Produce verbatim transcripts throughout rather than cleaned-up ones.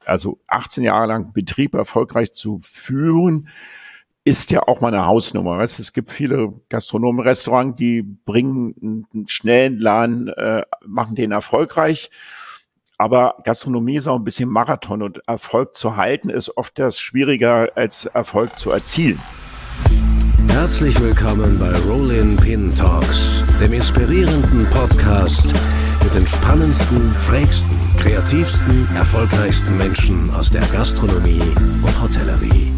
also achtzehn Jahre lang Betrieb erfolgreich zu führen, ist ja auch mal eine Hausnummer. Weißt, es gibt viele Gastronomen, Restaurants, die bringen einen schnellen Laden, äh, machen den erfolgreich. Aber Gastronomie ist auch ein bisschen Marathon und Erfolg zu halten ist oft das schwieriger als Erfolg zu erzielen. Herzlich willkommen bei Rollin Pin Talks, dem inspirierenden Podcast mit den spannendsten, schrägsten, kreativsten, erfolgreichsten Menschen aus der Gastronomie und Hotellerie.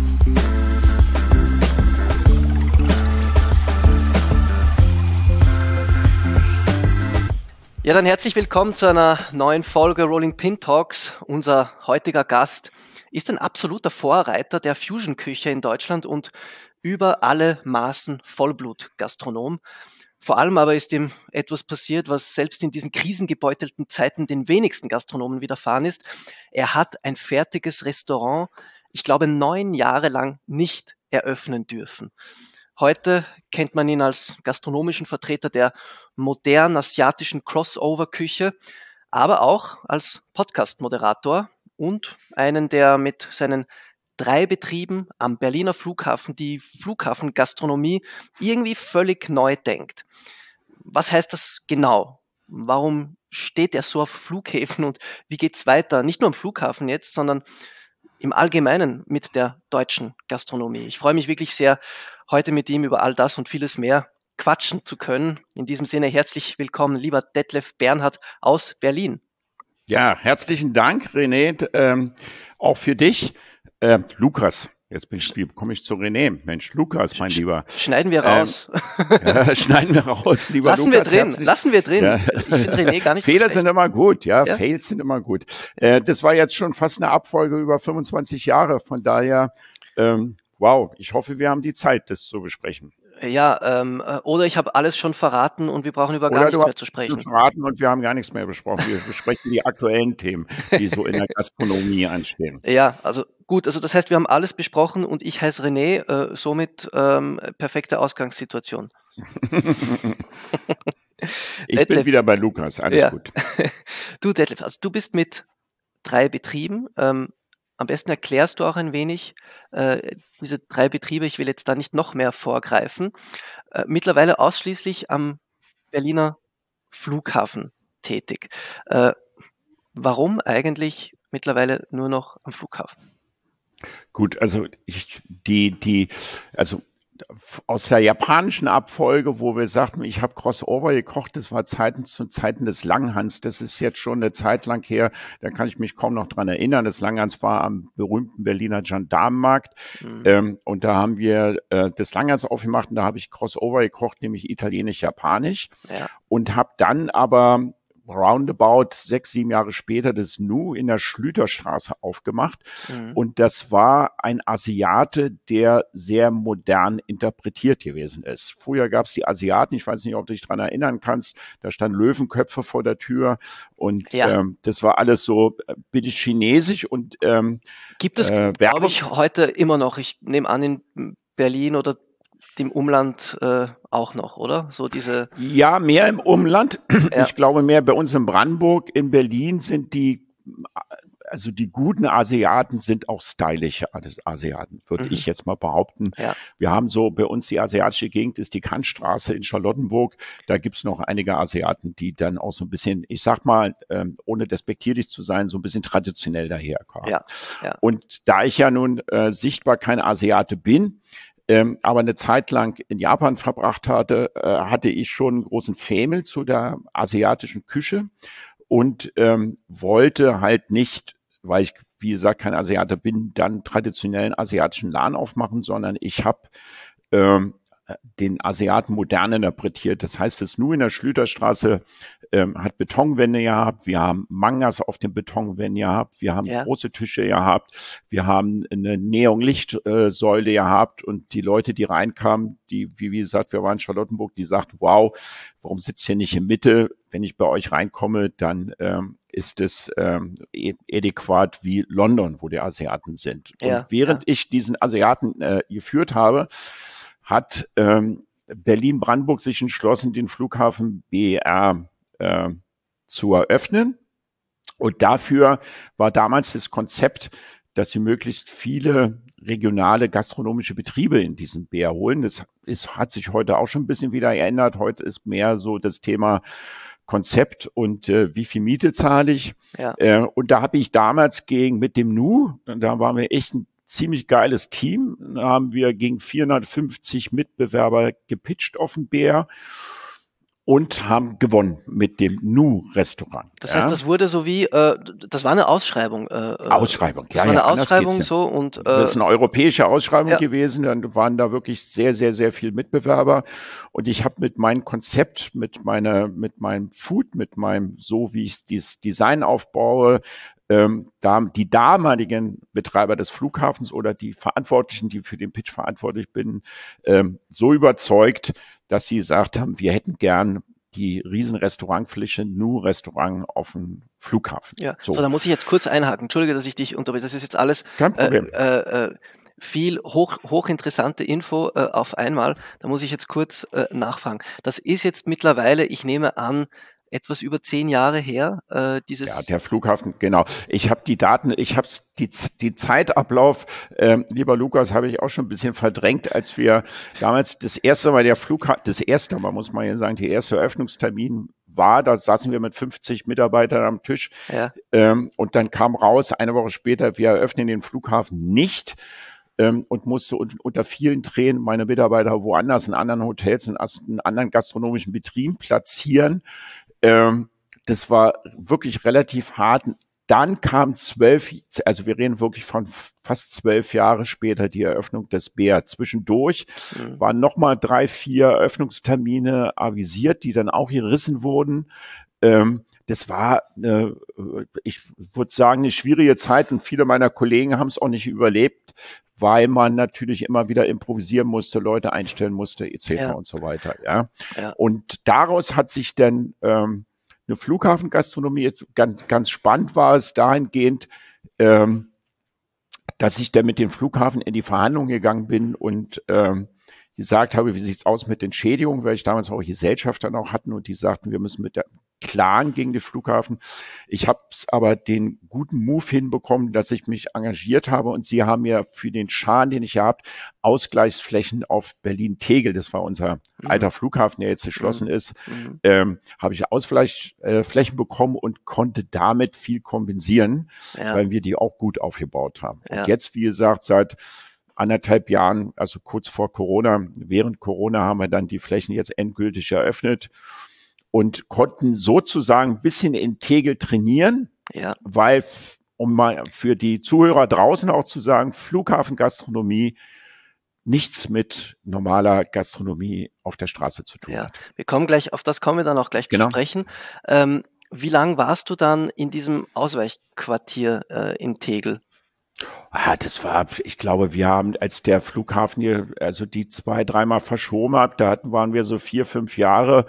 Ja, dann herzlich willkommen zu einer neuen Folge Rolling Pin Talks. Unser heutiger Gast ist ein absoluter Vorreiter der Fusion-Küche in Deutschland und über alle Maßen Vollblut-Gastronom. Vor allem aber ist ihm etwas passiert, was selbst in diesen krisengebeutelten Zeiten den wenigsten Gastronomen widerfahren ist. Er hat ein fertiges Restaurant, ich glaube, neun Jahre lang nicht eröffnen dürfen. Heute kennt man ihn als gastronomischen Vertreter der modernen asiatischen Crossover-Küche, aber auch als Podcast-Moderator und einen, der mit seinen drei Betrieben am Berliner Flughafen die Flughafengastronomie irgendwie völlig neu denkt. Was heißt das genau? Warum steht er so auf Flughäfen und wie geht's weiter? Nicht nur am Flughafen jetzt, sondern im Allgemeinen mit der deutschen Gastronomie. Ich freue mich wirklich sehr, heute mit ihm über all das und vieles mehr quatschen zu können. In diesem Sinne herzlich willkommen, lieber Detlef Bernhard aus Berlin. Ja, herzlichen Dank, René, ähm, auch für dich. Äh, Lukas, jetzt bin ich, wie komme ich zu René? Mensch, Lukas, mein Lieber. Schneiden wir raus. Ähm, ja, schneiden wir raus, lieber Lassen Lukas. Wir drin, herzlich. lassen wir drin. Ja. Ich finde René gar nicht Fehler so sind immer gut, ja, ja, Fails sind immer gut. Äh, das war jetzt schon fast eine Abfolge über fünfundzwanzig Jahre, von daher, ähm, wow, ich hoffe, wir haben die Zeit, das zu besprechen. Ja, ähm, oder ich habe alles schon verraten und wir brauchen über Oder gar nichts du mehr zu sprechen. hast verraten und wir haben gar nichts mehr besprochen. Wir besprechen die aktuellen Themen, die so in der Gastronomie anstehen. Ja, also gut, also das heißt, wir haben alles besprochen und ich heiße René, äh, somit ähm, perfekte Ausgangssituation. Ich Detlef, bin wieder bei Lukas, alles ja. gut. Du Detlef, also du bist mit drei Betrieben. Ähm, am besten erklärst du auch ein wenig äh, diese drei Betriebe. Ich will jetzt da nicht noch mehr vorgreifen. Äh, mittlerweile ausschließlich am Berliner Flughafen tätig. Äh, warum eigentlich mittlerweile nur noch am Flughafen? Gut, also ich, die, die, also aus der japanischen Abfolge, wo wir sagten, ich habe Crossover gekocht, das war Zeiten zu Zeiten des Langhans, das ist jetzt schon eine Zeit lang her, da kann ich mich kaum noch dran erinnern. Das Langhans war am berühmten Berliner Gendarmenmarkt mhm. ähm, und da haben wir äh, das Langhans aufgemacht und da habe ich Crossover gekocht, nämlich italienisch-japanisch ja. und habe dann aber roundabout sechs, sieben Jahre später das Nu in der Schlüterstraße aufgemacht. Mhm. Und das war ein Asiate, der sehr modern interpretiert gewesen ist. Früher gab es die Asiaten, ich weiß nicht, ob du dich dran erinnern kannst, da standen Löwenköpfe vor der Tür und ja. ähm, das war alles so äh, bitte chinesisch und ähm, gibt es, äh, glaube ich, heute immer noch. Ich nehme an, in Berlin oder dem Umland äh, auch noch, oder? So diese. Ja, mehr im Umland. Ja. Ich glaube mehr bei uns in Brandenburg. In Berlin sind die, also die guten Asiaten sind auch stylische Asiaten, würde mhm. ich jetzt mal behaupten. Ja. Wir haben so, bei uns die asiatische Gegend ist die Kantstraße in Charlottenburg. Da gibt's noch einige Asiaten, die dann auch so ein bisschen, ich sag mal, ähm, ohne despektierlich zu sein, so ein bisschen traditionell daherkommen. Ja. Ja. Und da ich ja nun äh, sichtbar kein Asiate bin, Ähm, aber eine Zeit lang in Japan verbracht hatte, äh, hatte ich schon einen großen Faible zu der asiatischen Küche und ähm, wollte halt nicht, weil ich, wie gesagt, kein Asiate bin, dann traditionellen asiatischen Laden aufmachen, sondern ich habe ähm, den Asiaten modern interpretiert. Das heißt, das Nu in der Schlüterstraße ähm, hat Betonwände gehabt, wir haben Mangas auf den Betonwänden gehabt, wir haben ja. große Tische gehabt, wir haben eine Neon-Lichtsäule äh, gehabt und die Leute, die reinkamen, die, wie, wie gesagt, wir waren in Charlottenburg, die sagt, wow, warum sitzt ihr nicht in Mitte? Wenn ich bei euch reinkomme, dann ähm, ist es ähm, adäquat wie London, wo die Asiaten sind. Ja. Und während ja. ich diesen Asiaten äh, geführt habe, hat ähm, Berlin-Brandenburg sich entschlossen, den Flughafen B E R äh, zu eröffnen. Und dafür war damals das Konzept, dass wir möglichst viele regionale gastronomische Betriebe in diesen Bär holen. Das ist, hat sich heute auch schon ein bisschen wieder geändert. Heute ist mehr so das Thema Konzept und äh, wie viel Miete zahle ich. Ja. Äh, und da habe ich damals gegen mit dem Nu, da waren wir echt ein ziemlich geiles Team. Da haben wir gegen vierhundertfünfzig Mitbewerber gepitcht auf den Bär und haben gewonnen mit dem Nu-Restaurant. Das heißt, ja. das wurde so wie, äh, das war eine Ausschreibung. Äh, Ausschreibung, ja. Das war eine ja, Ausschreibung so und. Äh, das ist eine europäische Ausschreibung ja. gewesen. Dann waren da wirklich sehr, sehr, sehr viele Mitbewerber. Und ich habe mit meinem Konzept, mit meiner, mit meinem Food, mit meinem, so wie ich das Design aufbaue, ähm, da, die damaligen Betreiber des Flughafens oder die Verantwortlichen, die für den Pitch verantwortlich bin, ähm, so überzeugt, dass sie gesagt haben, wir hätten gern die riesen Restaurantfläche, Nu-Restaurant auf dem Flughafen. Ja, so. so, da muss ich jetzt kurz einhaken. Entschuldige, dass ich dich unterbreche. Das ist jetzt alles Kein Problem. Äh, äh, viel hoch, hochinteressante Info äh, auf einmal. Da muss ich jetzt kurz äh, nachfragen. Das ist jetzt mittlerweile, ich nehme an, etwas über zehn Jahre her, äh, dieses... Ja, der Flughafen, genau. Ich habe die Daten, ich habe die, die Zeitablauf, ähm, lieber Lukas, habe ich auch schon ein bisschen verdrängt, als wir damals das erste Mal der Flughafen, das erste Mal, muss man ja sagen, der erste Eröffnungstermin war, da saßen wir mit fünfzig Mitarbeitern am Tisch ja. ähm, und dann kam raus, eine Woche später, wir eröffnen den Flughafen nicht. Und musste unter vielen Tränen meine Mitarbeiter woanders in anderen Hotels, in anderen gastronomischen Betrieben platzieren. Das war wirklich relativ hart. Dann kam zwölf, also wir reden wirklich von fast zwölf Jahre später die Eröffnung des Bär. Zwischendurch mhm. waren nochmal drei, vier Eröffnungstermine avisiert, die dann auch gerissen wurden. Das war, äh, ich würde sagen, eine schwierige Zeit und viele meiner Kollegen haben es auch nicht überlebt, weil man natürlich immer wieder improvisieren musste, Leute einstellen musste, et cetera ja. und so weiter. Ja. ja. Und daraus hat sich dann ähm, eine Flughafengastronomie, ganz, ganz spannend war es dahingehend, ähm, dass ich dann mit dem Flughafen in die Verhandlungen gegangen bin und ähm, gesagt habe, wie sieht's aus mit Entschädigung, weil ich damals auch Gesellschafter noch hatten und die sagten, wir müssen mit der klagen gegen den Flughafen. Ich habe es aber den guten Move hinbekommen, dass ich mich engagiert habe und sie haben mir für den Schaden, den ich hier habe, Ausgleichsflächen auf Berlin-Tegel, das war unser mhm. alter Flughafen, der jetzt geschlossen mhm. ist, mhm. ähm, habe ich Ausgleichsflächen bekommen und konnte damit viel kompensieren, ja. weil wir die auch gut aufgebaut haben. Ja. Und jetzt, wie gesagt, seit anderthalb Jahren, also kurz vor Corona, während Corona haben wir dann die Flächen jetzt endgültig eröffnet und konnten sozusagen ein bisschen in Tegel trainieren, ja. weil, um mal für die Zuhörer draußen auch zu sagen, Flughafengastronomie nichts mit normaler Gastronomie auf der Straße zu tun ja. hat. Wir kommen gleich, auf das kommen wir dann auch gleich genau. zu sprechen. Ähm, wie lange warst du dann in diesem Ausweichquartier äh, in Tegel? Ah, das war, ich glaube, wir haben, als der Flughafen hier, also die zwei, dreimal verschoben hat, da hatten, waren wir so vier, fünf Jahre.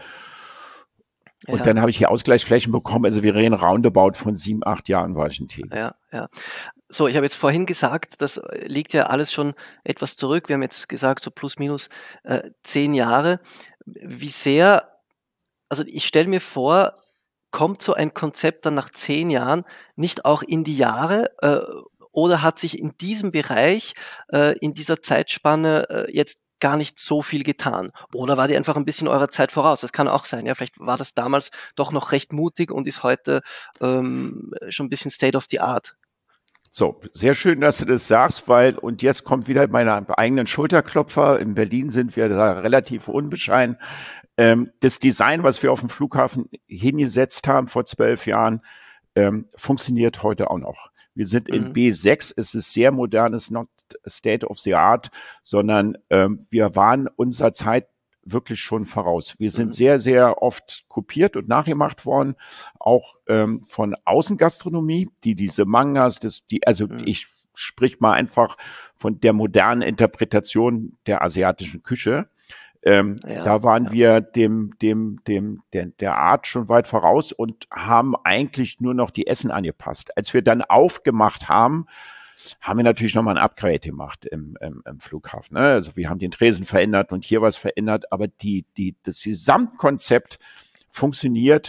Und ja. dann habe ich hier Ausgleichsflächen bekommen. Also wir reden roundabout von sieben, acht Jahren war ich in Tegel. Ja, ja. So, ich habe jetzt vorhin gesagt, das liegt ja alles schon etwas zurück. Wir haben jetzt gesagt, so plus minus äh, zehn Jahre. Wie sehr, also ich stelle mir vor, kommt so ein Konzept dann nach zehn Jahren nicht auch in die Jahre äh, oder hat sich in diesem Bereich, äh, in dieser Zeitspanne äh, jetzt gar nicht so viel getan? Oder war die einfach ein bisschen eurer Zeit voraus? Das kann auch sein. Ja, vielleicht war das damals doch noch recht mutig und ist heute ähm, schon ein bisschen State of the Art. So, sehr schön, dass du das sagst, weil, und jetzt kommt wieder meine eigenen Schulterklopfer. In Berlin sind wir da relativ unbescheiden. Ähm, das Design, was wir auf dem Flughafen hingesetzt haben vor zwölf Jahren, ähm, funktioniert heute auch noch. Wir sind in mhm. B sechs, es ist sehr modernes, not state of the art, sondern ähm, wir waren unserer Zeit wirklich schon voraus. Wir sind mhm. sehr, sehr oft kopiert und nachgemacht worden, auch ähm, von Außengastronomie, die diese Mangas, das, die, also mhm. ich sprich mal einfach von der modernen Interpretation der asiatischen Küche. Ähm, ja, da waren ja. wir dem, dem, dem, der, der Art schon weit voraus und haben eigentlich nur noch die Essen angepasst. Als wir dann aufgemacht haben, haben wir natürlich nochmal ein Upgrade gemacht im, im, im Flughafen. Ne? Also wir haben den Tresen verändert und hier was verändert, aber die, die, das Gesamtkonzept funktioniert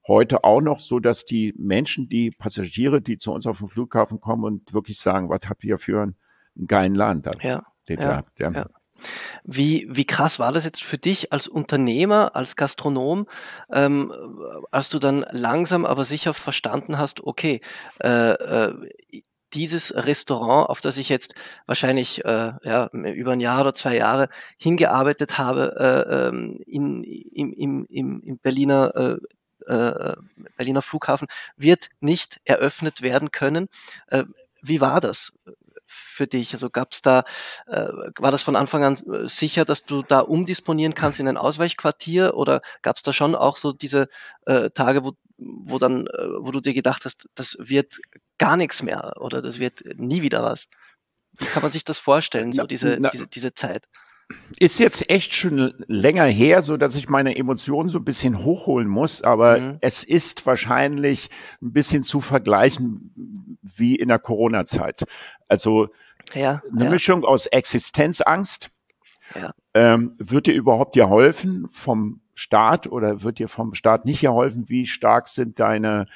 heute auch noch so, dass die Menschen, die Passagiere, die zu uns auf den Flughafen kommen und wirklich sagen, was habt ihr für einen, einen geilen Laden da? Ja, den ja, ihr habt, ja. ja. Wie, wie krass war das jetzt für dich als Unternehmer, als Gastronom, ähm, als du dann langsam aber sicher verstanden hast, okay, äh, äh, dieses Restaurant, auf das ich jetzt wahrscheinlich äh, ja, über ein Jahr oder zwei Jahre hingearbeitet habe, äh, ähm, in, im, im, im, im Berliner, äh, äh, Berliner Flughafen, wird nicht eröffnet werden können. Äh, wie war das für dich? Also gab's da, äh, war das von Anfang an sicher, dass du da umdisponieren kannst in ein Ausweichquartier, oder gab's da schon auch so diese äh, Tage, wo, wo dann, äh, wo du dir gedacht hast, das wird gar nichts mehr oder das wird nie wieder was? Wie kann man sich das vorstellen, so diese, Na, diese, diese Zeit? Ist jetzt echt schon länger her, so dass ich meine Emotionen so ein bisschen hochholen muss, aber Mhm. es ist wahrscheinlich ein bisschen zu vergleichen wie in der Corona-Zeit. Also Ja, eine ja, Mischung aus Existenzangst. ja. Ähm, wird dir überhaupt geholfen vom Staat oder wird dir vom Staat nicht geholfen? Wie stark sind deine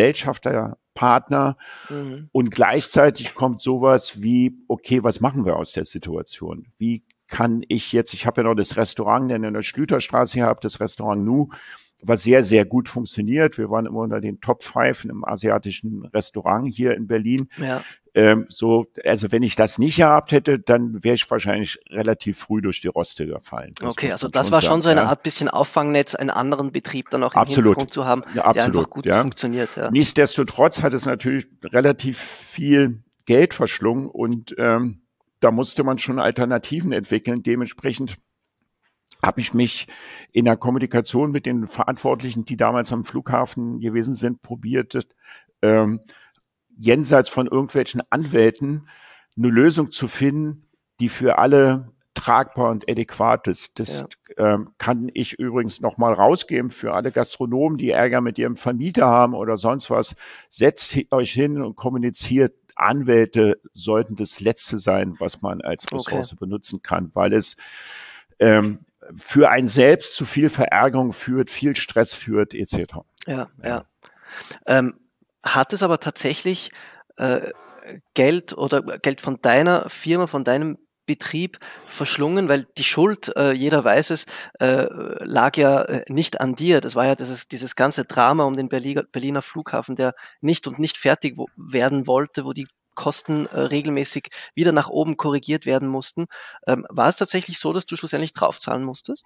Gesellschafterpartner? Mhm. Und gleichzeitig kommt sowas wie, okay, was machen wir aus der Situation? Wie kann ich jetzt, ich habe ja noch das Restaurant, denn in der Schlüterstraße hier habe, das Restaurant Nu, was sehr, sehr gut funktioniert. Wir waren immer unter den Top Five in einem asiatischen Restaurant hier in Berlin. Ja, Ähm, so, also wenn ich das nicht gehabt hätte, dann wäre ich wahrscheinlich relativ früh durch die Roste gefallen. Das okay, muss also man das war schon sagen, so eine ja. Art bisschen Auffangnetz, einen anderen Betrieb dann auch im Absolut. Hintergrund zu haben, Ja, der einfach absolut, gut ja. funktioniert. Ja. Nichtsdestotrotz hat es natürlich relativ viel Geld verschlungen und ähm, da musste man schon Alternativen entwickeln. Dementsprechend habe ich mich in der Kommunikation mit den Verantwortlichen, die damals am Flughafen gewesen sind, probiert, ähm, jenseits von irgendwelchen Anwälten eine Lösung zu finden, die für alle tragbar und adäquat ist. Das ja. ähm, kann ich übrigens nochmal rausgeben für alle Gastronomen, die Ärger mit ihrem Vermieter haben oder sonst was. Setzt euch hin und kommuniziert. Anwälte sollten das Letzte sein, was man als Ressource okay. benutzen kann, weil es ähm, für einen selbst zu viel Verärgerung führt, viel Stress führt, et cetera. Ja, ja. ja. Ähm, hat es aber tatsächlich äh, Geld oder Geld von deiner Firma, von deinem Betrieb verschlungen, weil die Schuld, äh, jeder weiß es, äh, lag ja äh, nicht an dir. Das war ja dieses, dieses ganze Drama um den Berliner, Berliner Flughafen, der nicht und nicht fertig wo, werden wollte, wo die Kosten äh, regelmäßig wieder nach oben korrigiert werden mussten. Ähm, war es tatsächlich so, dass du schlussendlich draufzahlen musstest?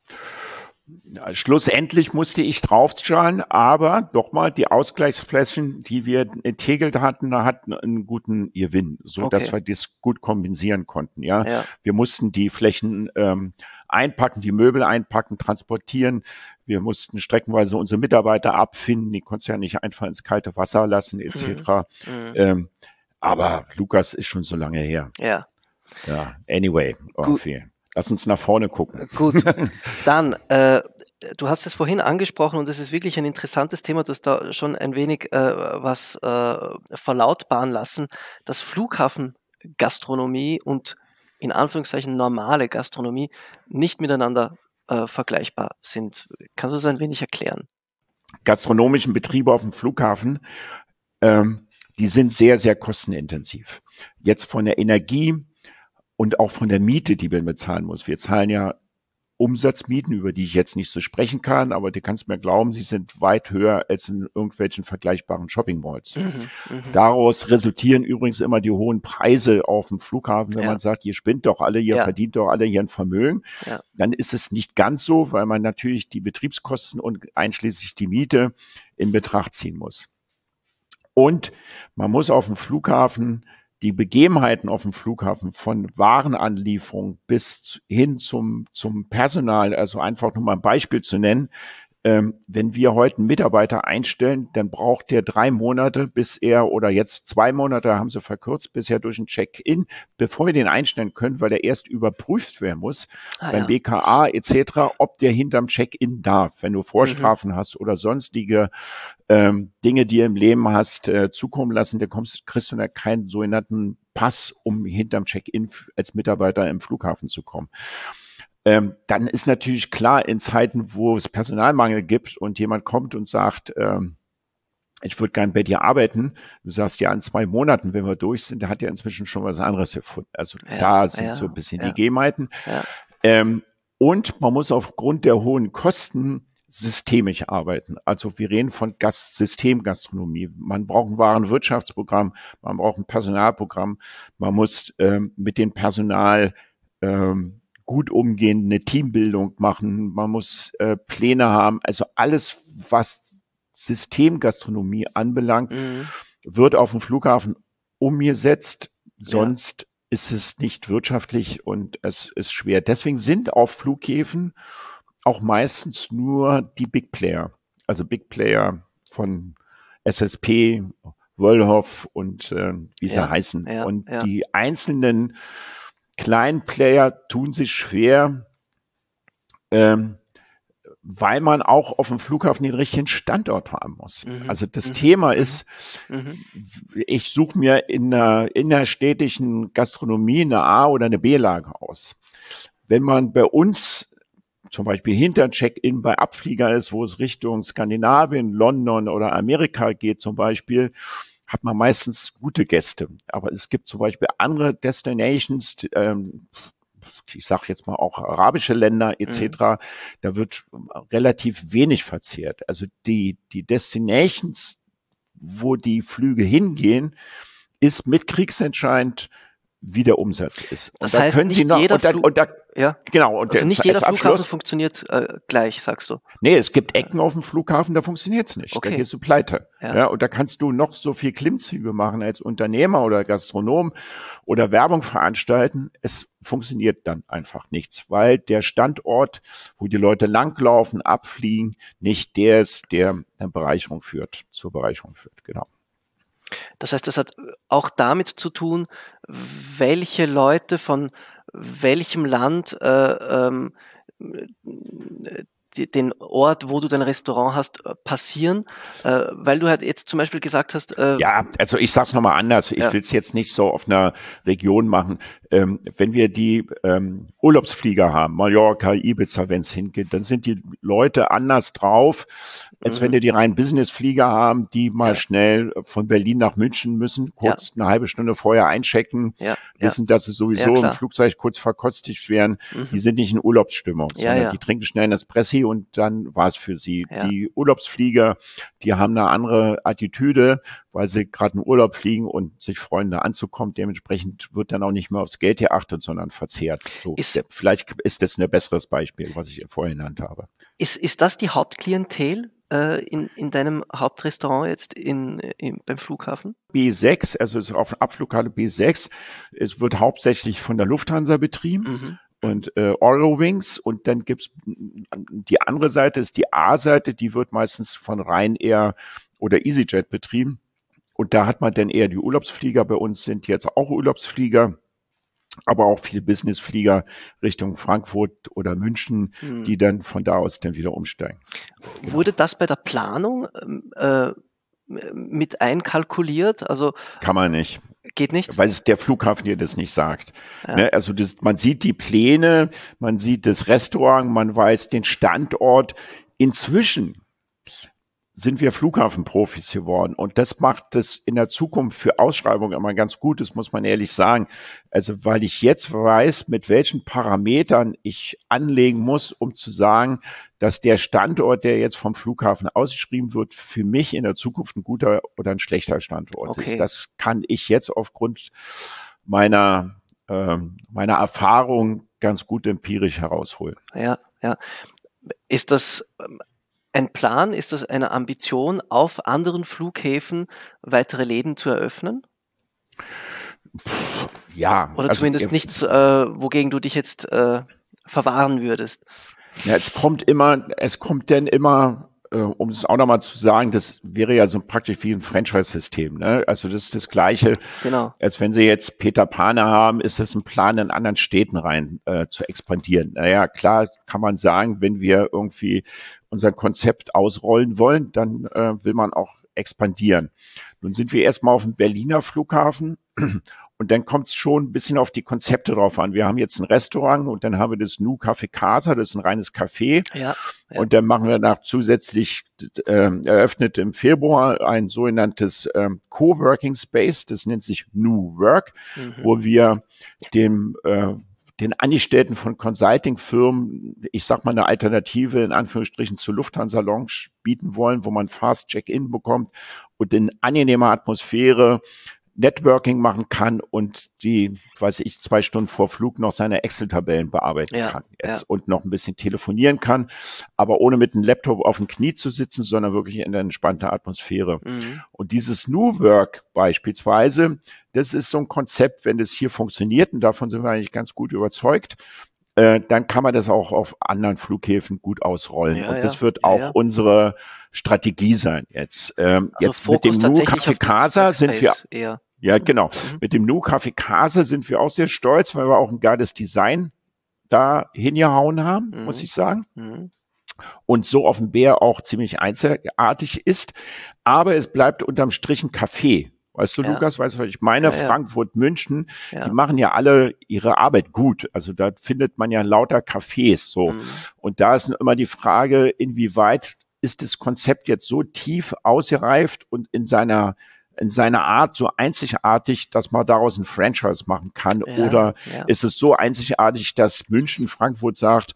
Ja, schlussendlich musste ich draufzahlen, aber nochmal, die Ausgleichsflächen, die wir entegelt hatten, hatten einen guten Gewinn, so okay. dass wir das gut kompensieren konnten. Ja, ja. Wir mussten die Flächen ähm, einpacken, die Möbel einpacken, transportieren. Wir mussten streckenweise unsere Mitarbeiter abfinden, die konnten ja nicht einfach ins kalte Wasser lassen, et cetera. Mhm. Ähm, aber Lukas ist schon so lange her. Ja. Ja. Anyway, oh, viel. Lass uns nach vorne gucken. Gut, dann, äh, du hast es vorhin angesprochen und es ist wirklich ein interessantes Thema, du hast da schon ein wenig äh, was äh, verlautbaren lassen, dass Flughafengastronomie und in Anführungszeichen normale Gastronomie nicht miteinander äh, vergleichbar sind. Kannst du das ein wenig erklären? Gastronomischen Betriebe auf dem Flughafen, ähm, die sind sehr, sehr kostenintensiv. Jetzt von der Energie und auch von der Miete, die man bezahlen muss. Wir zahlen ja Umsatzmieten, über die ich jetzt nicht so sprechen kann, aber du kannst mir glauben, sie sind weit höher als in irgendwelchen vergleichbaren Shopping-Malls. Mhm, Daraus resultieren übrigens immer die hohen Preise auf dem Flughafen, wenn ja. man sagt, ihr spinnt doch alle, ihr ja. verdient doch alle hier ein Vermögen. Ja. Dann ist es nicht ganz so, weil man natürlich die Betriebskosten und einschließlich die Miete in Betracht ziehen muss. Und man muss auf dem Flughafen die Begebenheiten auf dem Flughafen von Warenanlieferung bis hin zum, zum Personal, also einfach nur mal ein Beispiel zu nennen. Ähm, wenn wir heute einen Mitarbeiter einstellen, dann braucht der drei Monate, bis er, oder jetzt zwei Monate haben sie verkürzt, bis er durch ein Check-in, bevor wir den einstellen können, weil er erst überprüft werden muss, ah, beim ja. B K A et cetera, ob der hinterm Check-in darf. Wenn du Vorstrafen mhm. hast oder sonstige ähm, Dinge, die du im Leben hast, äh, zukommen lassen, dann kommst, kriegst du da keinen sogenannten Pass, um hinterm Check-in als Mitarbeiter im Flughafen zu kommen. ähm, dann ist natürlich klar, in Zeiten, wo es Personalmangel gibt und jemand kommt und sagt, ähm, ich würde gern bei dir arbeiten. Du sagst ja, in zwei Monaten, wenn wir durch sind, da hat er inzwischen schon was anderes erfunden. Also Ja, da sind ja, so ein bisschen ja. die Gegebenheiten. Ja. Ähm, und man muss aufgrund der hohen Kosten systemisch arbeiten. Also wir reden von Gast- Systemgastronomie. Man braucht ein Warenwirtschaftsprogramm, man braucht ein Personalprogramm, man muss ähm, mit dem Personal ähm, gut umgehen, eine Teambildung machen, man muss äh, Pläne haben. Also alles, was Systemgastronomie anbelangt, Mhm. wird auf dem Flughafen umgesetzt, sonst Ja. ist es nicht wirtschaftlich und es ist schwer. Deswegen sind auf Flughäfen auch meistens nur die Big Player, also Big Player von S S P, Wöllhoff und äh, wie sie Ja, heißen. ja, Und ja. die einzelnen kleinen Player tun sich schwer, ähm, weil man auch auf dem Flughafen den richtigen Standort haben muss. Mhm. Also das Mhm. Thema Mhm. ist, Mhm. ich suche mir in einer innerstädtischen Gastronomie eine A- oder eine B-Lage aus. Wenn man bei uns zum Beispiel hinter Check-in bei Abflieger ist, wo es Richtung Skandinavien, London oder Amerika geht zum Beispiel, hat man meistens gute Gäste. Aber es gibt zum Beispiel andere Destinations, ähm, ich sage jetzt mal auch arabische Länder et cetera, mhm. Da wird relativ wenig verzehrt. Also die, die Destinations, wo die Flüge hingehen, ist mit kriegsentscheidend, wie der Umsatz ist. Und das da heißt, können nicht Sie noch, jeder und da, Flug, und da, ja. genau, und also der, nicht jeder als Flughafen Abschluss, funktioniert äh, gleich, sagst du. Nee, es gibt Ecken auf dem Flughafen, da funktioniert's nicht. Okay. Da gehst du pleite. Ja. Ja, und da kannst du noch so viel Klimmzüge machen als Unternehmer oder Gastronom oder Werbung veranstalten. Es funktioniert dann einfach nichts, weil der Standort, wo die Leute langlaufen, abfliegen, nicht der ist, der eine Bereicherung führt, zur Bereicherung führt. Genau. Das heißt, das hat auch damit zu tun, welche Leute von welchem Land äh, ähm, die, den Ort, wo du dein Restaurant hast, passieren, äh, weil du halt jetzt zum Beispiel gesagt hast. Äh, ja, also ich sag's nochmal anders. Ich ja. will es jetzt nicht so auf einer Region machen. Ähm, wenn wir die ähm, Urlaubsflieger haben, Mallorca, Ibiza, wenn es hingeht, dann sind die Leute anders drauf, als mhm. wenn wir die reinen Businessflieger haben, die mal ja. schnell von Berlin nach München müssen, kurz ja. eine halbe Stunde vorher einchecken, ja. wissen, dass sie sowieso ja, im Flugzeug kurz verkostigt werden. Mhm. Die sind nicht in Urlaubsstimmung, ja, sondern ja. die trinken schnell ein Espresso und dann war es für sie. Ja. Die Urlaubsflieger, die haben eine andere Attitüde, weil sie gerade in Urlaub fliegen und sich freuen, da anzukommen. Dementsprechend wird dann auch nicht mehr aufs Geld geachtet, sondern verzehrt. So, ist, vielleicht ist das ein besseres Beispiel, was ich vorhin genannt habe. Ist, ist das die Hauptklientel äh, in, in deinem Hauptrestaurant jetzt in, in, beim Flughafen? B sechs, also es ist auf Abflughalle B sechs. Es wird hauptsächlich von der Lufthansa betrieben. Mhm. Und äh, Eurowings, und dann gibt's die andere Seite, ist die A-Seite, die wird meistens von Ryanair oder EasyJet betrieben. Und da hat man dann eher die Urlaubsflieger. Bei uns sind jetzt auch Urlaubsflieger, aber auch viele Businessflieger Richtung Frankfurt oder München, hm. die dann von da aus dann wieder umsteigen. Genau. Wurde das bei der Planung äh, mit einkalkuliert? Also kann man nicht. Geht nicht? Weil es der Flughafen dir das nicht sagt. Ja. Ne, also das, man sieht die Pläne, man sieht das Restaurant, man weiß den Standort. Inzwischen sind wir Flughafenprofis geworden. Und das macht es in der Zukunft für Ausschreibungen immer ganz gut, das muss man ehrlich sagen. Also weil ich jetzt weiß, mit welchen Parametern ich anlegen muss, um zu sagen, dass der Standort, der jetzt vom Flughafen ausgeschrieben wird, für mich in der Zukunft ein guter oder ein schlechter Standort okay. ist. Das kann ich jetzt aufgrund meiner, äh, meiner Erfahrung ganz gut empirisch herausholen. Ja, ja. Ist das ein Plan, ist das eine Ambition, auf anderen Flughäfen weitere Läden zu eröffnen? Ja. Oder also, zumindest nichts, äh, wogegen du dich jetzt äh, verwahren würdest? Ja, es kommt immer, es kommt denn immer, äh, um es auch nochmal zu sagen, das wäre ja so praktisch wie ein Franchise-System, ne? Also das ist das Gleiche, genau. Als wenn Sie jetzt Peter Pane haben, ist das ein Plan, in anderen Städten rein äh, zu expandieren. Naja, klar kann man sagen, wenn wir irgendwie unser Konzept ausrollen wollen, dann äh, will man auch expandieren. Nun sind wir erstmal auf dem Berliner Flughafen und dann kommt es schon ein bisschen auf die Konzepte drauf an. Wir haben jetzt ein Restaurant und dann haben wir das Nu Café Casa, das ist ein reines Café. Ja, ja. Und dann machen wir nach zusätzlich äh, eröffnet im Februar ein sogenanntes ähm, Coworking Space, das nennt sich Nu Work, mhm. wo wir dem äh, den Angestellten von Consulting-Firmen, ich sag mal eine Alternative in Anführungsstrichen zur Lufthansa Lounge bieten wollen, wo man Fast Check-in bekommt und in angenehmer Atmosphäre Networking machen kann und die, weiß ich, zwei Stunden vor Flug noch seine Excel-Tabellen bearbeiten ja, kann jetzt ja. und noch ein bisschen telefonieren kann, aber ohne mit einem Laptop auf dem Knie zu sitzen, sondern wirklich in der entspannten Atmosphäre. Mhm. Und dieses New Work beispielsweise, das ist so ein Konzept, wenn das hier funktioniert, und davon sind wir eigentlich ganz gut überzeugt, äh, dann kann man das auch auf anderen Flughäfen gut ausrollen. Ja, und das ja, wird ja, auch ja. unsere Strategie sein jetzt. Ähm, also jetzt mit dem Nu Café Casa sind wir eher. Ja, genau. Mhm. Mit dem Nu Café Casa sind wir auch sehr stolz, weil wir auch ein geiles Design da hingehauen haben, mhm. muss ich sagen. Mhm. Und so auf dem Bär auch ziemlich einzigartig ist. Aber es bleibt unterm Strich ein Café. Weißt du, ja. Lukas, weißt du, was ich meine? Ja, ja. Frankfurt, München, ja. die machen ja alle ihre Arbeit gut. Also da findet man ja lauter Cafés so. Mhm. Und da ist immer die Frage, inwieweit ist das Konzept jetzt so tief ausgereift und in seiner in seiner Art so einzigartig, dass man daraus ein Franchise machen kann? Ja, oder ja. ist es so einzigartig, dass München, Frankfurt sagt,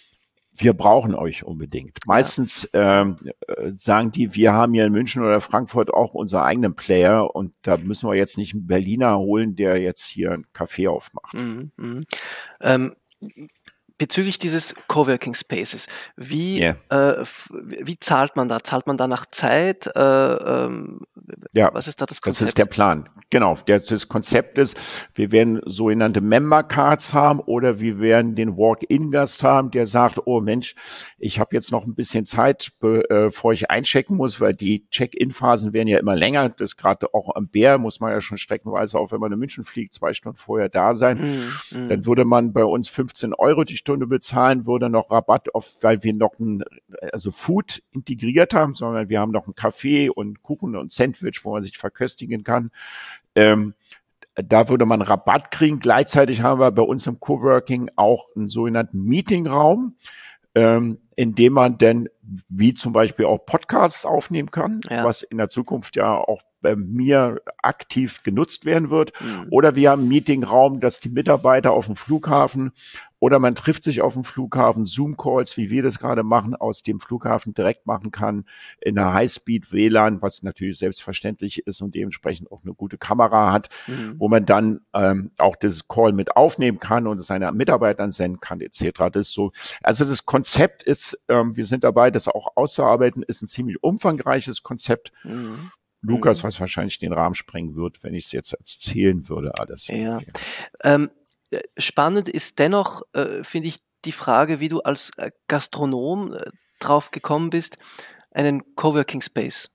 wir brauchen euch unbedingt. Meistens ja. ähm, sagen die, wir haben hier in München oder Frankfurt auch unseren eigenen Player und da müssen wir jetzt nicht einen Berliner holen, der jetzt hier ein Café aufmacht. Mhm, mh. ähm, Bezüglich dieses Coworking Spaces, wie, yeah. äh, wie zahlt man da? Zahlt man da nach Zeit? Äh, ähm, ja, was ist da das Konzept? Das ist der Plan. Genau, der, das Konzept ist, wir werden sogenannte Member Cards haben oder wir werden den Walk-in-Gast haben, der sagt, oh Mensch, ich habe jetzt noch ein bisschen Zeit, be, äh, bevor ich einchecken muss, weil die Check-in-Phasen werden ja immer länger. Das gerade auch am Bär muss man ja schon streckenweise, auch wenn man in München fliegt, zwei Stunden vorher da sein. Mm, mm. Dann würde man bei uns fünfzehn Euro die Stunde bezahlen, würde noch Rabatt auf, weil wir noch ein, also Food integriert haben, sondern wir haben noch einen Kaffee und Kuchen und Sandwich, wo man sich verköstigen kann. Ähm, da würde man Rabatt kriegen. Gleichzeitig haben wir bei uns im Coworking auch einen sogenannten Meetingraum, ähm, in dem man dann wie zum Beispiel auch Podcasts aufnehmen kann, ja. was in der Zukunft ja auch bei mir aktiv genutzt werden wird. Mhm. Oder wir haben einen Meetingraum, dass die Mitarbeiter auf dem Flughafen oder man trifft sich auf dem Flughafen, Zoom-Calls, wie wir das gerade machen, aus dem Flughafen direkt machen kann, in einer High-Speed-W L A N, was natürlich selbstverständlich ist und dementsprechend auch eine gute Kamera hat, mhm. wo man dann ähm, auch das Call mit aufnehmen kann und es seinen Mitarbeitern senden kann, et cetera. Das ist so. Also das Konzept ist, ähm, wir sind dabei, das auch auszuarbeiten, ist ein ziemlich umfangreiches Konzept. Mhm. Lukas, was wahrscheinlich den Rahmen sprengen wird, wenn ich es jetzt erzählen würde, alles. Ja. Ähm, spannend ist dennoch, äh, finde ich, die Frage, wie du als äh, Gastronom äh, drauf gekommen bist, einen Coworking Space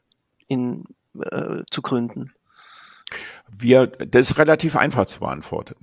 in, äh, zu gründen. Wir, das ist relativ einfach zu beantworten.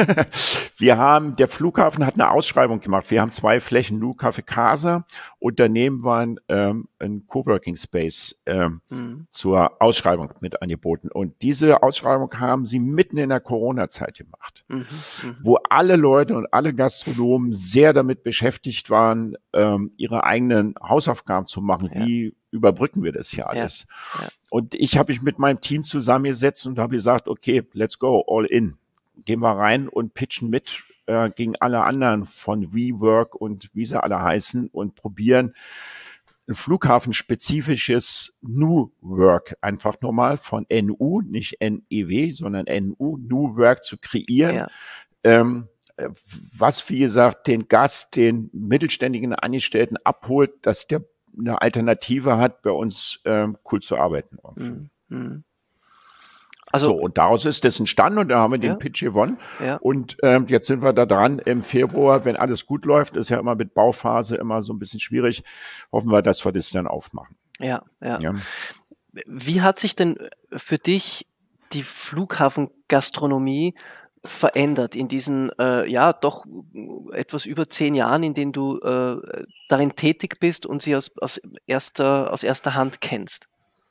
Wir haben, der Flughafen hat eine Ausschreibung gemacht. Wir haben zwei Flächen, Nu Café Casa, und daneben waren ähm, ein Coworking Space ähm, mhm. zur Ausschreibung mit angeboten. Und diese Ausschreibung haben sie mitten in der Corona-Zeit gemacht, mhm. Mhm. wo alle Leute und alle Gastronomen sehr damit beschäftigt waren, ähm, ihre eigenen Hausaufgaben zu machen. Ja. Wie überbrücken wir das hier alles? Ja. Ja. Und ich habe mich mit meinem Team zusammengesetzt und habe gesagt, okay, let's go, all in. Gehen wir rein und pitchen mit äh, gegen alle anderen von WeWork und wie sie alle heißen und probieren ein flughafenspezifisches Nu Work, einfach normal von N U, nicht N E W, sondern N U, Nu Work zu kreieren. Ja. Ähm, was, wie gesagt, den Gast, den mittelständigen Angestellten abholt, dass der eine Alternative hat, bei uns ähm, cool zu arbeiten. Mhm. Also, so, und daraus ist das entstanden und da haben wir ja. den Pitch gewonnen. Ja. Und ähm, jetzt sind wir da dran im Februar, wenn alles gut läuft, ist ja immer mit Bauphase immer so ein bisschen schwierig, hoffen wir, dass wir das dann aufmachen. Ja, ja. ja. Wie hat sich denn für dich die Flughafengastronomie verändert in diesen, äh, ja, doch etwas über zehn Jahren, in denen du äh, darin tätig bist und sie aus, aus, erster, aus erster Hand kennst?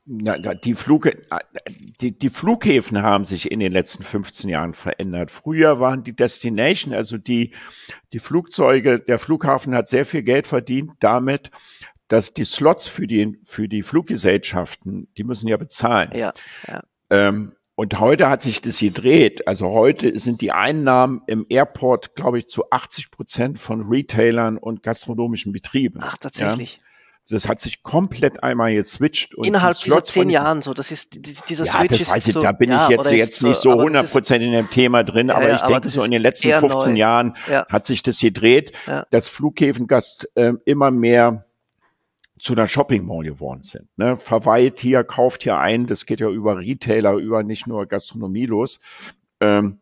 Na, die, Flug, die, die Flughäfen haben sich in den letzten fünfzehn Jahren verändert. Früher waren die Destination, also die, die Flugzeuge, der Flughafen hat sehr viel Geld verdient damit, dass die Slots für die, für die Fluggesellschaften, die müssen ja bezahlen. Ja, ja. Ähm, und heute hat sich das gedreht. Also heute sind die Einnahmen im Airport, glaube ich, zu achtzig Prozent von Retailern und gastronomischen Betrieben. Ach, tatsächlich. Ja? Das hat sich komplett einmal geswitcht. Und innerhalb dieser zehn Jahren so, das ist dieser ja, Switch das ist weiß ich, so, da bin ja, ich jetzt, jetzt nicht so hundert Prozent in dem Thema drin, ja, aber ja, ich aber denke so in den letzten fünfzehn neu. Jahren ja. hat sich das gedreht, ja. dass Flughäfengast äh, immer mehr zu einer Shopping Mall geworden sind. Ne? Verweilt hier, kauft hier ein, das geht ja über Retailer, über nicht nur Gastronomie los. Ähm,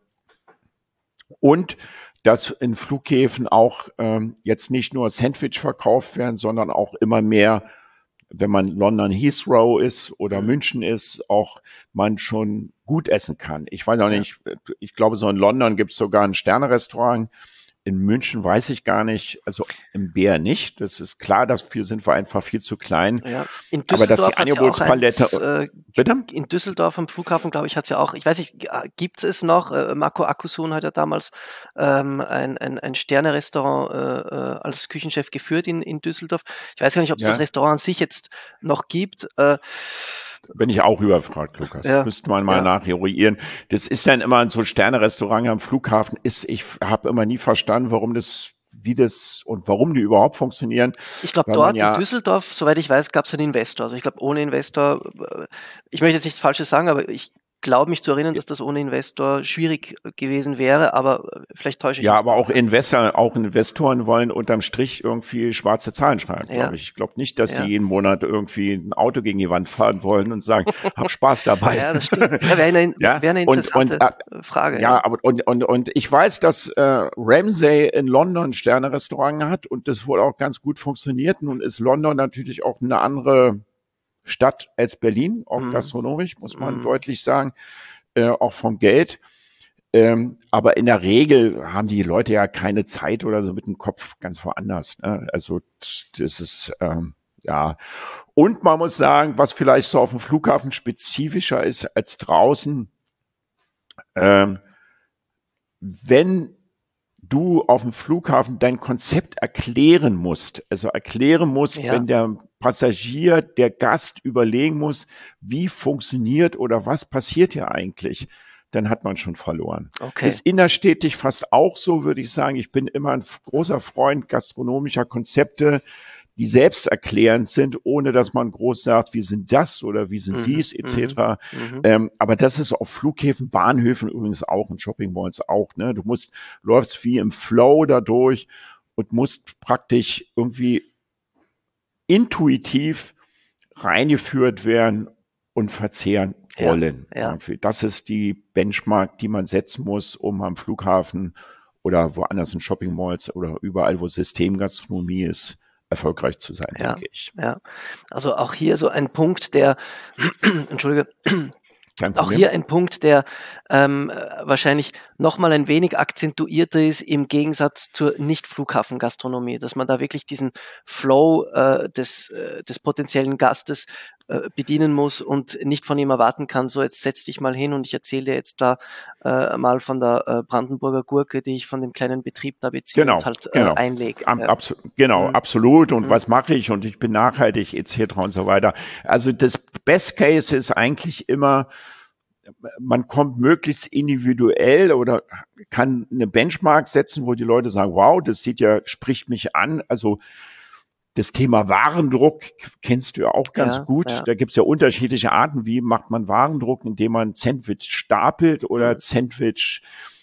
und dass in Flughäfen auch ähm, jetzt nicht nur Sandwich verkauft werden, sondern auch immer mehr, wenn man London Heathrow ist oder Mhm. München ist, auch man schon gut essen kann. Ich weiß auch nicht, ich glaube, so in London gibt es sogar ein Sterne-Restaurant. In München weiß ich gar nicht, also im Bär nicht. Das ist klar, dafür sind wir einfach viel zu klein. Ja. In Aber dass Düsseldorf die Angebotspalette, hat's ja auch eins, äh, bitte? in Düsseldorf am Flughafen, glaube ich, hat es ja auch, ich weiß nicht, gibt es noch? Äh, Marco Akkusun hat ja damals ähm, ein, ein, ein Sterne-Restaurant äh, äh, als Küchenchef geführt in, in Düsseldorf. Ich weiß gar nicht, ob es Ja. das Restaurant an sich jetzt noch gibt. Äh, Bin ich auch überfragt, Lukas. Ja. Müsste man mal Ja. nacheruieren. Das ist dann immer so ein Sterne-Restaurant am Flughafen. Ist, ich habe immer nie verstanden, warum das, wie das und warum die überhaupt funktionieren. Ich glaube, Weil man dort ja- in Düsseldorf, soweit ich weiß, gab es einen Investor. Also ich glaube, ohne Investor, äh, ich möchte jetzt nichts Falsches sagen, aber ich glaube mich zu erinnern, dass das ohne Investor schwierig gewesen wäre, aber äh, vielleicht täusche ich Ja, mich. aber auch Investor, auch Investoren wollen unterm Strich irgendwie schwarze Zahlen schreiben, Ja. glaube ich. Ich glaube nicht, dass Ja. die jeden Monat irgendwie ein Auto gegen die Wand fahren wollen und sagen, hab Spaß dabei. Ja, das stimmt. Ja, wäre eine, Ja, wäre eine und- interessante und, Frage. Ja, aber und, und, und ich weiß, dass äh, Ramsay in London ein Sterne-Restaurant hat und das wohl auch ganz gut funktioniert. Nun ist London natürlich auch eine andere Stadt als Berlin, auch Mhm. gastronomisch, muss man Mhm. deutlich deutlich sagen, äh, auch vom Geld. Ähm, aber in der Regel haben die Leute ja keine Zeit oder so mit dem Kopf ganz woanders. Ne? Also das ist, ähm, ja. Und man muss sagen, was vielleicht so auf dem Flughafen spezifischer ist als draußen, ähm, wenn du auf dem Flughafen dein Konzept erklären musst, also erklären musst, Ja. wenn der Passagier, der Gast überlegen muss, wie funktioniert oder was passiert hier eigentlich, dann hat man schon verloren. Okay. Ist innerstädtisch fast auch so, würde ich sagen. Ich bin immer ein großer Freund gastronomischer Konzepte, die selbsterklärend sind, ohne dass man groß sagt, wie sind das oder wie sind Mhm, dies et cetera. Mhm. Ähm, aber das ist auf Flughäfen, Bahnhöfen übrigens auch und Shoppingmalls auch. Ne? Du musst, läufst wie im Flow dadurch und musst praktisch irgendwie intuitiv reingeführt werden und verzehren Ja, wollen. ja. Irgendwie. Das ist die Benchmark, die man setzen muss, um am Flughafen oder woanders in Shoppingmalls oder überall, wo Systemgastronomie ist, erfolgreich zu sein, Ja. denke ich. Ja, also auch hier so ein Punkt, der, Entschuldige, Kein auch Problem. hier ein Punkt, der ähm, äh, wahrscheinlich nochmal ein wenig akzentuierter ist im Gegensatz zur Nicht-Flughafen-Gastronomie, dass man da wirklich diesen Flow äh, des, äh, des potenziellen Gastes äh, bedienen muss und nicht von ihm erwarten kann, so jetzt setz dich mal hin und ich erzähle dir jetzt da äh, mal von der äh, Brandenburger Gurke, die ich von dem kleinen Betrieb da beziehe Genau, und halt genau. äh, einlege. Am, Ja. abso genau, Mhm. absolut. Und Mhm. was mache ich? Und ich bin nachhaltig et cetera und so weiter. Also das Best Case ist eigentlich immer, man kommt möglichst individuell oder kann eine Benchmark setzen, wo die Leute sagen, wow, das sieht ja, spricht mich an. Also das Thema Warendruck kennst du ja auch ganz Ja, gut. ja. Da gibt's ja unterschiedliche Arten. Wie macht man Warendruck, indem man Sandwich stapelt oder Mhm. Sandwich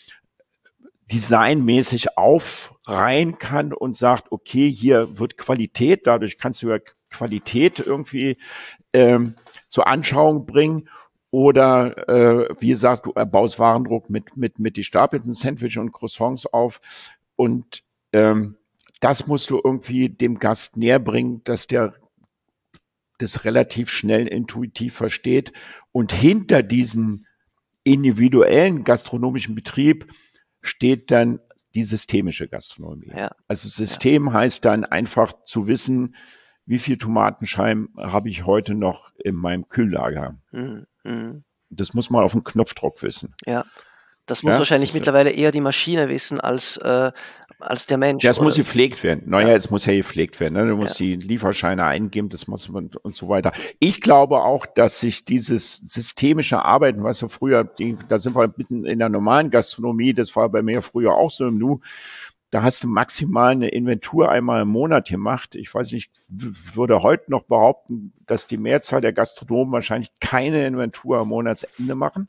designmäßig aufreihen kann und sagt, okay, hier wird Qualität, dadurch kannst du ja Qualität irgendwie ähm, zur Anschauung bringen. Oder äh, wie gesagt, du baust Warendruck mit mit mit die stapelten Sandwich und Croissants auf und ähm, das musst du irgendwie dem Gast näher bringen, dass der das relativ schnell intuitiv versteht und hinter diesem individuellen gastronomischen Betrieb steht dann die systemische Gastronomie. Ja. Also System heißt dann einfach zu wissen, wie viel Tomatenscheiben habe ich heute noch in meinem Kühllager? Mhm. Mhm. Das muss man auf den Knopfdruck wissen. Ja, das muss Ja, wahrscheinlich das, mittlerweile eher die Maschine wissen als, äh, als der Mensch. ja, es oder? muss gepflegt werden. Naja, Ja. es muss ja gepflegt werden. Ne? Du musst Ja. die Lieferscheine eingeben, das muss man und so weiter. Ich glaube auch, dass sich dieses systemische Arbeiten, was so früher, die, da sind wir mitten in der normalen Gastronomie, das war bei mir früher auch so im Nu, da hast du maximal eine Inventur einmal im Monat gemacht. Ich weiß nicht, w- würde heute noch behaupten, dass die Mehrzahl der Gastronomen wahrscheinlich keine Inventur am Monatsende machen.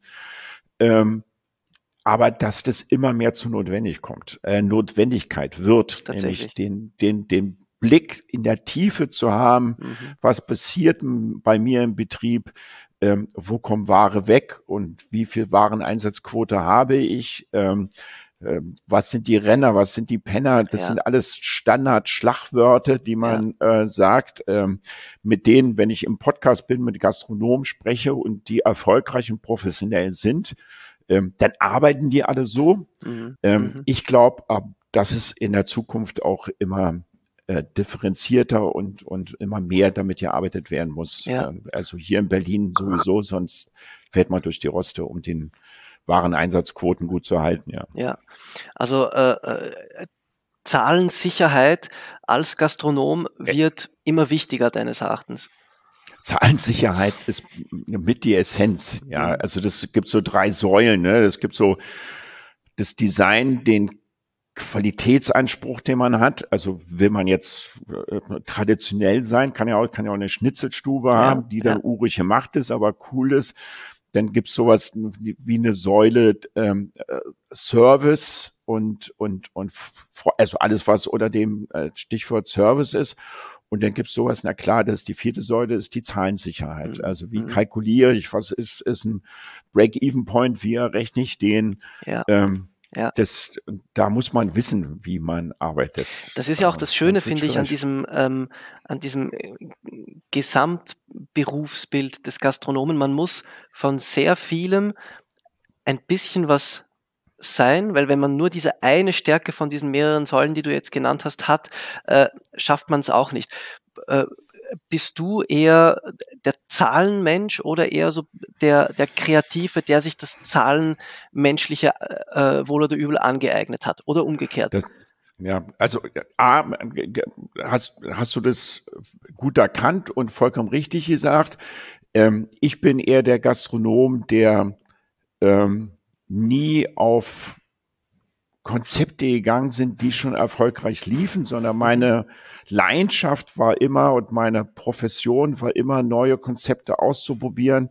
Ähm, aber dass das immer mehr zu notwendig kommt, äh, Notwendigkeit wird, nämlich Tatsächlich. den, den, den Blick in der Tiefe zu haben, Mhm. was passiert m- bei mir im Betrieb, ähm, wo kommt Ware weg und wie viel Wareneinsatzquote habe ich, ähm, ähm, was sind die Renner, was sind die Penner, das Ja. sind alles Standard-Schlagwörter, die man äh, sagt, ähm, mit denen, wenn ich im Podcast bin, mit Gastronomen spreche und die erfolgreich und professionell sind, ähm, dann arbeiten die alle so. Mhm. Ähm, Mhm. Ich glaube, dass es in der Zukunft auch immer äh, differenzierter und, und immer mehr damit gearbeitet werden muss. Ja. Ähm, also hier in Berlin sowieso, sonst fährt man durch die Roste, um den Wareneinsatzquoten gut zu halten. Ja. Ja, also äh, äh, Zahlensicherheit als Gastronom wird immer wichtiger deines Erachtens. Zahlensicherheit ist mit die Essenz. Ja, Mhm. also das gibt so drei Säulen. Ne? Das gibt so das Design, den Qualitätsanspruch, den man hat. Also will man jetzt äh, traditionell sein, kann ja auch, kann ja auch eine Schnitzelstube Ja, haben, die dann ja. urig gemacht ist, aber cool ist. Dann gibt's sowas wie eine Säule ähm, äh, Service und und und f- also alles, was unter dem äh, Stichwort Service ist. Und dann gibt's sowas, na klar, das ist die vierte Säule, ist die Zahlensicherheit. Mhm. Also wie Mhm. kalkuliere ich, was ist, ist ein Break-Even-Point, wie errechne ich den? Ja, Ähm, ja. das, da muss man wissen, wie man arbeitet. Das ist ja auch Äh, das Schöne, sonst wird's finde ich, an schwierig. diesem, ähm, an diesem äh, Gesamtberufsbild des Gastronomen. Man muss von sehr vielem ein bisschen was sein, weil wenn man nur diese eine Stärke von diesen mehreren Säulen, die du jetzt genannt hast, hat, äh, schafft man es auch nicht. Äh, bist du eher der Zahlenmensch oder eher so der, der Kreative, der sich das Zahlenmenschliche äh, wohl oder übel angeeignet hat oder umgekehrt? Das, ja, also A, hast, hast du das gut erkannt und vollkommen richtig gesagt. Ähm, ich bin eher der Gastronom, der ähm, nie auf Konzepte gegangen sind, die schon erfolgreich liefen, sondern meine Leidenschaft war immer und meine Profession war immer, neue Konzepte auszuprobieren,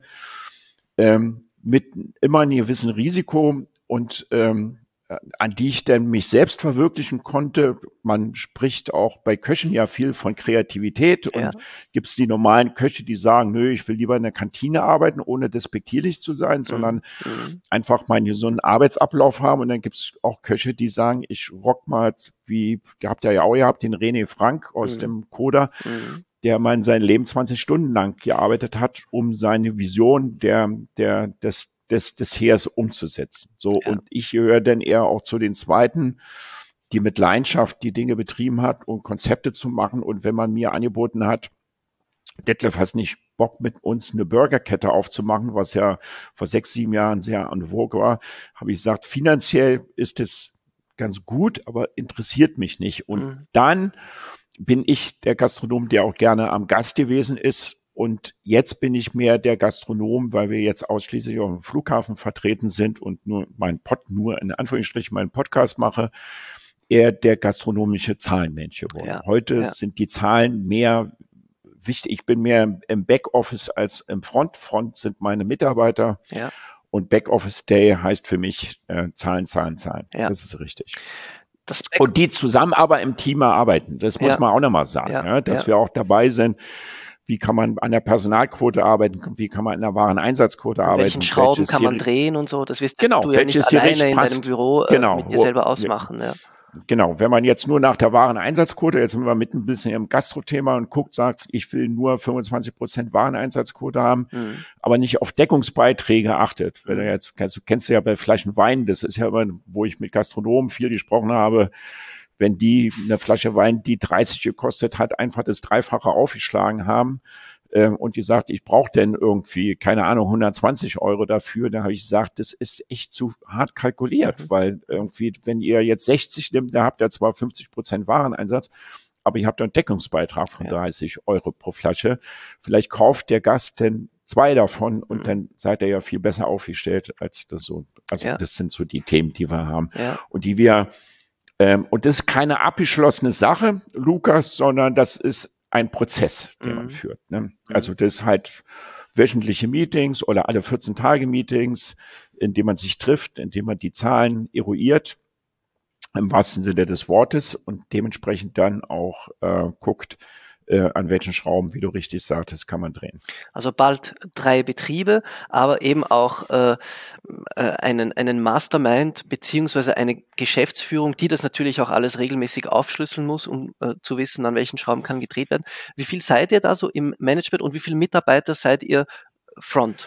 ähm, mit immer einem gewissen Risiko und ähm, an die ich dann mich selbst verwirklichen konnte. Man spricht auch bei Köchen ja viel von Kreativität und Ja. gibt es die normalen Köche, die sagen, nö, ich will lieber in der Kantine arbeiten, ohne despektierlich zu sein, sondern Mhm. einfach meinen gesunden Arbeitsablauf haben. Und dann gibt es auch Köche, die sagen, ich rock mal, wie, ihr habt ja auch gehabt, den René Frank aus Mhm. dem Coda, Mhm. der mal in seinem Leben zwanzig Stunden lang gearbeitet hat, um seine Vision der, der, des, des, des Heers umzusetzen. So, Ja. und ich gehöre dann eher auch zu den Zweiten, die mit Leidenschaft die Dinge betrieben hat, um Konzepte zu machen. Und wenn man mir angeboten hat, Detlef, hast nicht Bock, mit uns eine Burgerkette aufzumachen, was ja vor sechs, sieben Jahren sehr en vogue war, habe ich gesagt, finanziell ist es ganz gut, aber interessiert mich nicht. Und Mhm. dann bin ich der Gastronom, der auch gerne am Gast gewesen ist. Und jetzt bin ich mehr der Gastronom, weil wir jetzt ausschließlich auf dem Flughafen vertreten sind und nur mein Pod, nur in Anführungsstrichen meinen Podcast mache, eher der gastronomische Zahlenmensch geworden. Ja, Heute ja. sind die Zahlen mehr wichtig. Ich bin mehr im Backoffice als im Front. Front sind meine Mitarbeiter. Ja. Und Backoffice Day heißt für mich äh, Zahlen, Zahlen, Zahlen. Ja. Das ist richtig. Das Und die zusammen aber im Team arbeiten. Das muss Ja. man auch nochmal sagen, Ja. ja, dass Ja. wir auch dabei sind. Wie kann man an der Personalquote arbeiten? Wie kann man an der Wareneinsatzquote An arbeiten? welchen Schrauben Welches kann man hier- drehen und so. Das wirst Genau, du ja nicht welches hier alleine recht in passt. deinem Büro äh, Genau. mit dir selber Wo- ausmachen. Ja. Genau, wenn man jetzt nur nach der Wareneinsatzquote, jetzt sind wir mitten ein bisschen im Gastro-Thema und guckt, sagt, ich will nur fünfundzwanzig Prozent Wareneinsatzquote haben, Mhm. aber nicht auf Deckungsbeiträge achtet. Wenn du Mhm. jetzt, kennst, du kennst du ja bei Flaschen Wein, das ist ja immer, wo ich mit Gastronomen viel gesprochen habe, wenn die eine Flasche Wein, die dreißig gekostet hat, einfach das Dreifache aufgeschlagen haben, ähm, und die sagt, ich brauche denn irgendwie, keine Ahnung, hundertzwanzig Euro dafür, da habe ich gesagt, das ist echt zu hart kalkuliert, mhm. weil irgendwie, wenn ihr jetzt sechzig nimmt, da habt ihr zwar fünfzig Prozent Wareneinsatz, aber ihr habt einen Deckungsbeitrag von ja. dreißig Euro pro Flasche. Vielleicht kauft der Gast denn zwei davon und mhm. dann seid ihr ja viel besser aufgestellt als das so. Also ja. das sind so die Themen, die wir haben ja. und die wir ähm, und das ist keine abgeschlossene Sache, Lukas, sondern das ist ein Prozess, den mhm. man führt. Ne? Mhm. Also das ist halt wöchentliche Meetings oder alle vierzehn Tage Meetings, in denen man sich trifft, in denen man die Zahlen eruiert, im wahrsten Sinne des Wortes und dementsprechend dann auch äh, guckt, äh, an welchen Schrauben, wie du richtig sagtest, kann man drehen. Also bald drei Betriebe, aber eben auch äh, einen, einen Mastermind beziehungsweise eine Geschäftsführung, die das natürlich auch alles regelmäßig aufschlüsseln muss, um äh, zu wissen, an welchen Schrauben kann gedreht werden. Wie viel seid ihr da so im Management und wie viele Mitarbeiter seid ihr Front?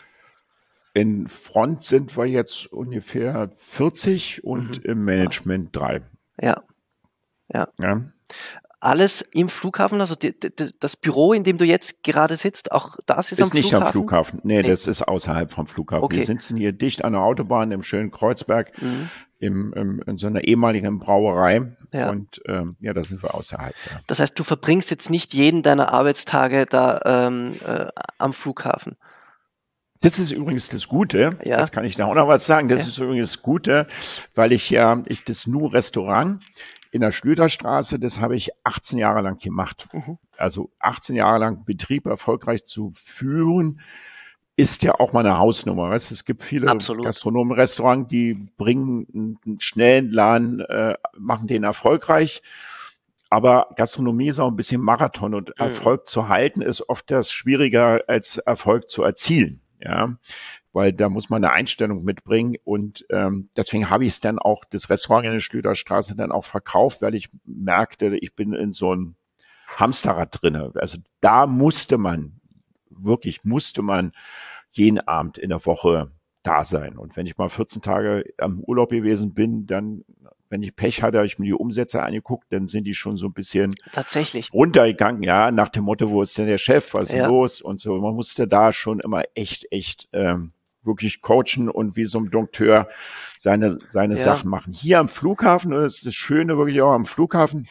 In Front sind wir jetzt ungefähr vierzig und mhm. im Management drei. Ja. Ja. ja. Alles im Flughafen, also die, die, das Büro, in dem du jetzt gerade sitzt, auch das ist, ist am Flughafen? Ist nicht am Flughafen, nee, nee, das ist außerhalb vom Flughafen. Okay. Wir sitzen hier dicht an der Autobahn im schönen Kreuzberg, mhm. im, im, in so einer ehemaligen Brauerei ja. und ähm, ja, da sind wir außerhalb. Ja. Das heißt, du verbringst jetzt nicht jeden deiner Arbeitstage da ähm, äh, am Flughafen? Das ist übrigens das Gute, ja. Jetzt kann ich da auch noch was sagen, das ja. ist übrigens das Gute, weil ich ja, ich das Nu-Restaurant in der Schlüterstraße, das habe ich achtzehn Jahre lang gemacht. Mhm. Also achtzehn Jahre lang Betrieb erfolgreich zu führen, ist ja auch mal eine Hausnummer. Weißt? Es gibt viele Absolut. Gastronomen-Restaurants, die bringen einen schnellen Laden, äh, machen den erfolgreich. Aber Gastronomie ist auch ein bisschen Marathon und mhm. Erfolg zu halten ist oft das schwieriger als Erfolg zu erzielen. Ja, weil da muss man eine Einstellung mitbringen und ähm, deswegen habe ich es dann auch, das Restaurant in der Schlüterstraße dann auch verkauft, weil ich merkte, ich bin in so einem Hamsterrad drinne. Also da musste man, wirklich musste man jeden Abend in der Woche da sein. Und wenn ich mal vierzehn Tage am Urlaub gewesen bin, dann, wenn ich Pech hatte, habe ich mir die Umsätze angeguckt, dann sind die schon so ein bisschen tatsächlich runtergegangen, ja, nach dem Motto, wo ist denn der Chef, was ist ja. los und so. Man musste da schon immer echt, echt ähm, wirklich coachen und wie so ein Dompteur seine, seine ja. Sachen machen. Hier am Flughafen, und das ist das Schöne wirklich auch am Flughafen,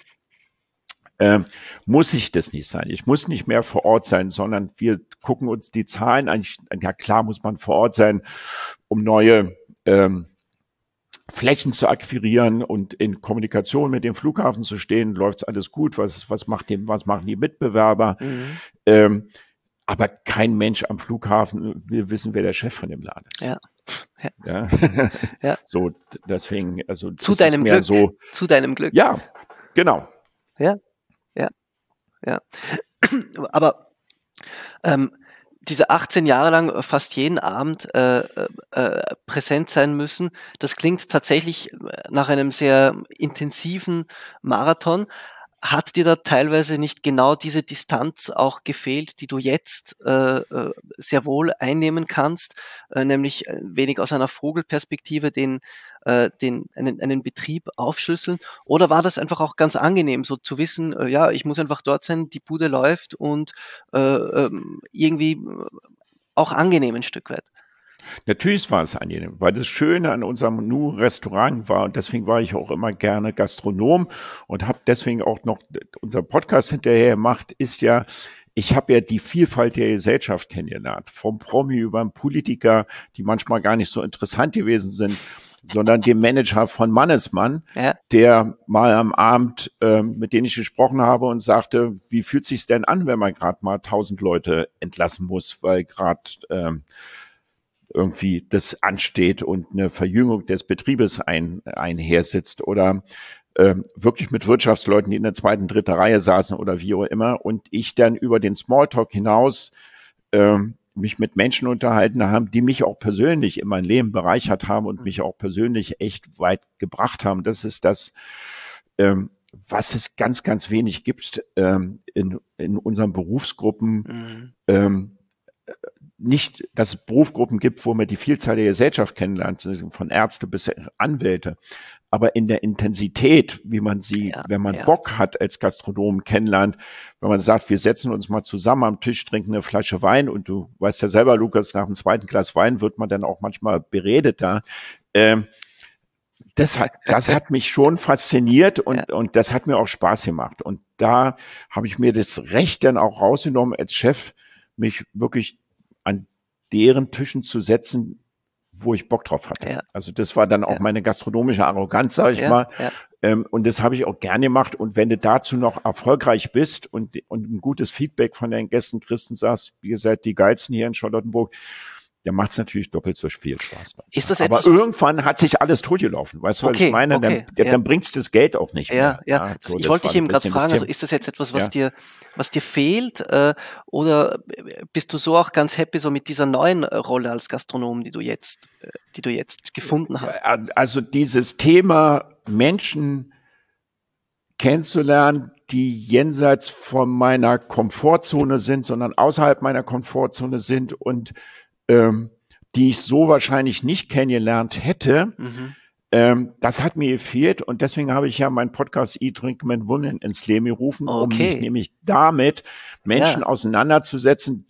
Ähm, muss ich das nicht sein. Ich muss nicht mehr vor Ort sein, sondern wir gucken uns die Zahlen an. Ja klar muss man vor Ort sein, um neue ähm, Flächen zu akquirieren und in Kommunikation mit dem Flughafen zu stehen. Läuft's alles gut? Was, was macht dem, was machen die Mitbewerber? Mhm. Ähm, aber kein Mensch am Flughafen will wissen, wer der Chef von dem Laden ist. Ja. Ja. Ja. ja. So, deswegen, also zu deinem Glück. So, zu deinem Glück. Ja, genau. Ja. Ja, ja. Aber ähm, diese achtzehn Jahre lang fast jeden Abend äh, äh, präsent sein müssen, das klingt tatsächlich nach einem sehr intensiven Marathon. Hat dir da teilweise nicht genau diese Distanz auch gefehlt, die du jetzt äh, sehr wohl einnehmen kannst, äh, nämlich ein wenig aus einer Vogelperspektive den, äh, den, einen, einen Betrieb aufschlüsseln? Oder war das einfach auch ganz angenehm, so zu wissen, äh, ja, ich muss einfach dort sein, die Bude läuft und äh, ähm, irgendwie auch angenehm ein Stück weit? Natürlich war es angenehm, weil das Schöne an unserem Nu-Restaurant war, und deswegen war ich auch immer gerne Gastronom und habe deswegen auch noch unser Podcast hinterher gemacht, ist ja, ich habe ja die Vielfalt der Gesellschaft kennengelernt, vom Promi über einen Politiker, die manchmal gar nicht so interessant gewesen sind, sondern dem Manager von Mannesmann, ja. der mal am Abend, äh, mit dem ich gesprochen habe und sagte, wie fühlt sich's denn an, wenn man gerade mal tausend Leute entlassen muss, weil gerade ähm, irgendwie das ansteht und eine Verjüngung des Betriebes ein, einhersitzt oder ähm, wirklich mit Wirtschaftsleuten, die in der zweiten, dritten Reihe saßen oder wie auch immer und ich dann über den Smalltalk hinaus ähm, mich mit Menschen unterhalten haben, die mich auch persönlich in mein Leben bereichert haben und mich auch persönlich echt weit gebracht haben. Das ist das, ähm, was es ganz, ganz wenig gibt ähm, in, in unseren Berufsgruppen, mhm. ähm, nicht, dass es Berufsgruppen gibt, wo man die Vielzahl der Gesellschaft kennenlernt, von Ärzte bis Anwälte. aber in der Intensität, wie man sie, Ja, wenn man ja. Bock hat als Gastronom kennenlernt, wenn man sagt, wir setzen uns mal zusammen am Tisch, trinken eine Flasche Wein und du weißt ja selber, Lukas, nach dem zweiten Glas Wein wird man dann auch manchmal beredet da. Ähm, das hat, das hat mich schon fasziniert und, Ja. und das hat mir auch Spaß gemacht. Und da habe ich mir das Recht dann auch rausgenommen, als Chef mich wirklich an deren Tischen zu setzen, wo ich Bock drauf hatte. Ja. Also das war dann auch Ja. meine gastronomische Arroganz, sage ich Ja, mal. ja. Ähm, und das habe ich auch gerne gemacht. Und wenn du dazu noch erfolgreich bist und, und ein gutes Feedback von deinen Gästen kriegst und sagst, wie gesagt, die geilsten hier in Charlottenburg, dann macht es natürlich doppelt so viel Spaß. Ist das Aber etwas, was- irgendwann hat sich alles totgelaufen. Weißt du, was Okay, ich meine? okay, Dann, ja. dann bringt's das Geld auch nicht Ja, mehr. ja. so, ich das wollte war dich eben ein gerade bisschen das fragen, also Thema. ist das jetzt etwas, was Ja. dir, was dir fehlt, äh, oder bist du so auch ganz happy so mit dieser neuen äh, Rolle als Gastronom, die du jetzt, äh, die du jetzt gefunden hast? Also dieses Thema Menschen kennenzulernen, die jenseits von meiner Komfortzone sind, sondern außerhalb meiner Komfortzone sind und ähm, die ich so wahrscheinlich nicht kennengelernt hätte, Mhm. ähm, das hat mir gefehlt und deswegen habe ich ja meinen Podcast Eat, Drink, Man, Women ins Leben gerufen, um Okay. mich nämlich damit Menschen Ja. auseinanderzusetzen,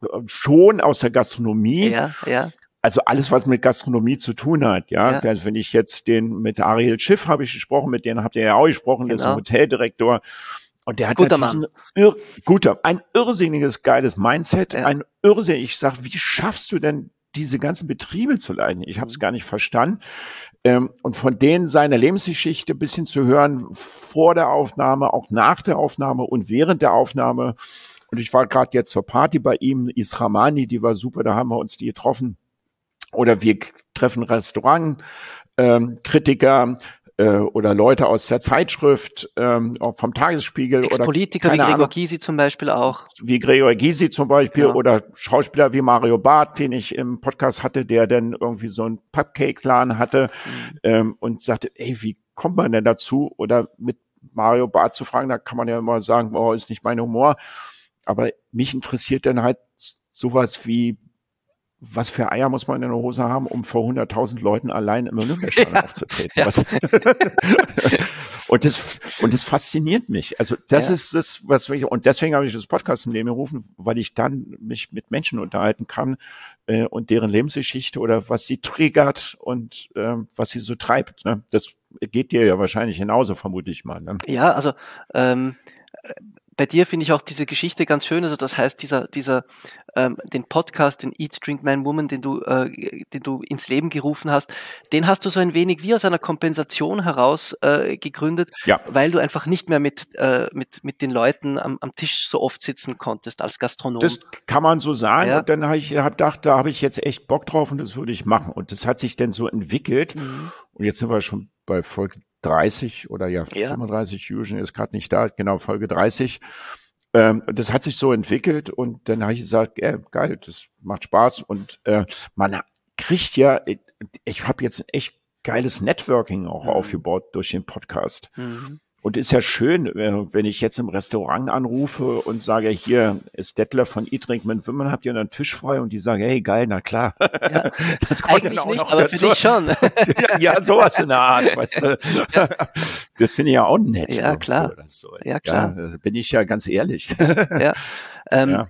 schon aus der Gastronomie, Ja, ja, also alles, was mit Gastronomie zu tun hat, ja. Ja. Also wenn ich jetzt den, mit Ariel Schiff habe ich gesprochen, mit denen habt ihr ja auch gesprochen, der ist ein Genau. Hoteldirektor. Und der hat Guter natürlich Mann. ein, irr, guter, ein irrsinniges, geiles Mindset, Ja. ein irrsinnig, ich sag, wie schaffst du denn diese ganzen Betriebe zu leiten? Ich habe es gar nicht verstanden. Ähm, und von denen seine Lebensgeschichte ein bisschen zu hören, vor der Aufnahme, auch nach der Aufnahme und während der Aufnahme. Und ich war gerade jetzt zur Party bei ihm, Isramani, die war super, da haben wir uns die getroffen. Oder wir k- treffen Restaurant, ähm, Kritiker äh, oder Leute aus der Zeitschrift, ähm, auch vom Tagesspiegel oder Ex-Politiker wie keine Gregor Ahnung, Gysi zum Beispiel auch. wie Gregor Gysi zum Beispiel Ja. oder Schauspieler wie Mario Barth, den ich im Podcast hatte, der dann irgendwie so einen Cupcake-Laden hatte Mhm. ähm, und sagte, ey, wie kommt man denn dazu? Oder mit Mario Barth zu fragen, da kann man ja immer sagen, oh, ist nicht mein Humor. Aber mich interessiert dann halt sowas wie, was für Eier muss man in der Hose haben, um vor hunderttausend Leuten allein im Olympiastadion Ja, aufzutreten? ja. Was? und das, und das fasziniert mich. Also das Ja. ist das, was ich, und deswegen habe ich das Podcast im Leben gerufen, weil ich dann mich mit Menschen unterhalten kann äh, und deren Lebensgeschichte oder was sie triggert und ähm, was sie so treibt. Ne? Das geht dir ja wahrscheinlich genauso, vermute ich mal. Ne? Ja, also ähm, bei dir finde ich auch diese Geschichte ganz schön. Also das heißt, dieser, dieser, ähm, den Podcast, den Eat, Drink, Man, Woman, den du, äh, den du ins Leben gerufen hast, den hast du so ein wenig wie aus einer Kompensation heraus äh, gegründet, Ja. weil du einfach nicht mehr mit, äh, mit, mit den Leuten am, am Tisch so oft sitzen konntest als Gastronom. Das kann man so sagen. Ja. Und dann habe ich hab gedacht, da habe ich jetzt echt Bock drauf und das würde ich machen. Und das hat sich dann so entwickelt. Mhm. Und jetzt sind wir schon bei Folge dreißig oder ja, Ja. fünfunddreißig. Fusion ist gerade nicht da, genau, Folge dreißig. Ähm, das hat sich so entwickelt und dann habe ich gesagt, ja, geil, das macht Spaß. Und äh, man kriegt ja, ich, ich habe jetzt ein echt geiles Networking auch Mhm. aufgebaut durch den Podcast. Mhm. Und ist ja schön, äh, wenn ich jetzt im Restaurant anrufe und sage, hier ist Detlef von Eat, Drink, Man, Women, habt ihr einen Tisch frei? Und die sagen, hey, geil, na klar. Ja. Das kommt Eigentlich dann auch nicht, noch aber dazu. für dich schon. ja, ja, sowas in der Art, weißt du. Das finde ich ja auch nett. Ja, irgendwo klar. oder so. Ja, klar. Ja, bin ich ja ganz ehrlich. Ja. Ähm, Ja.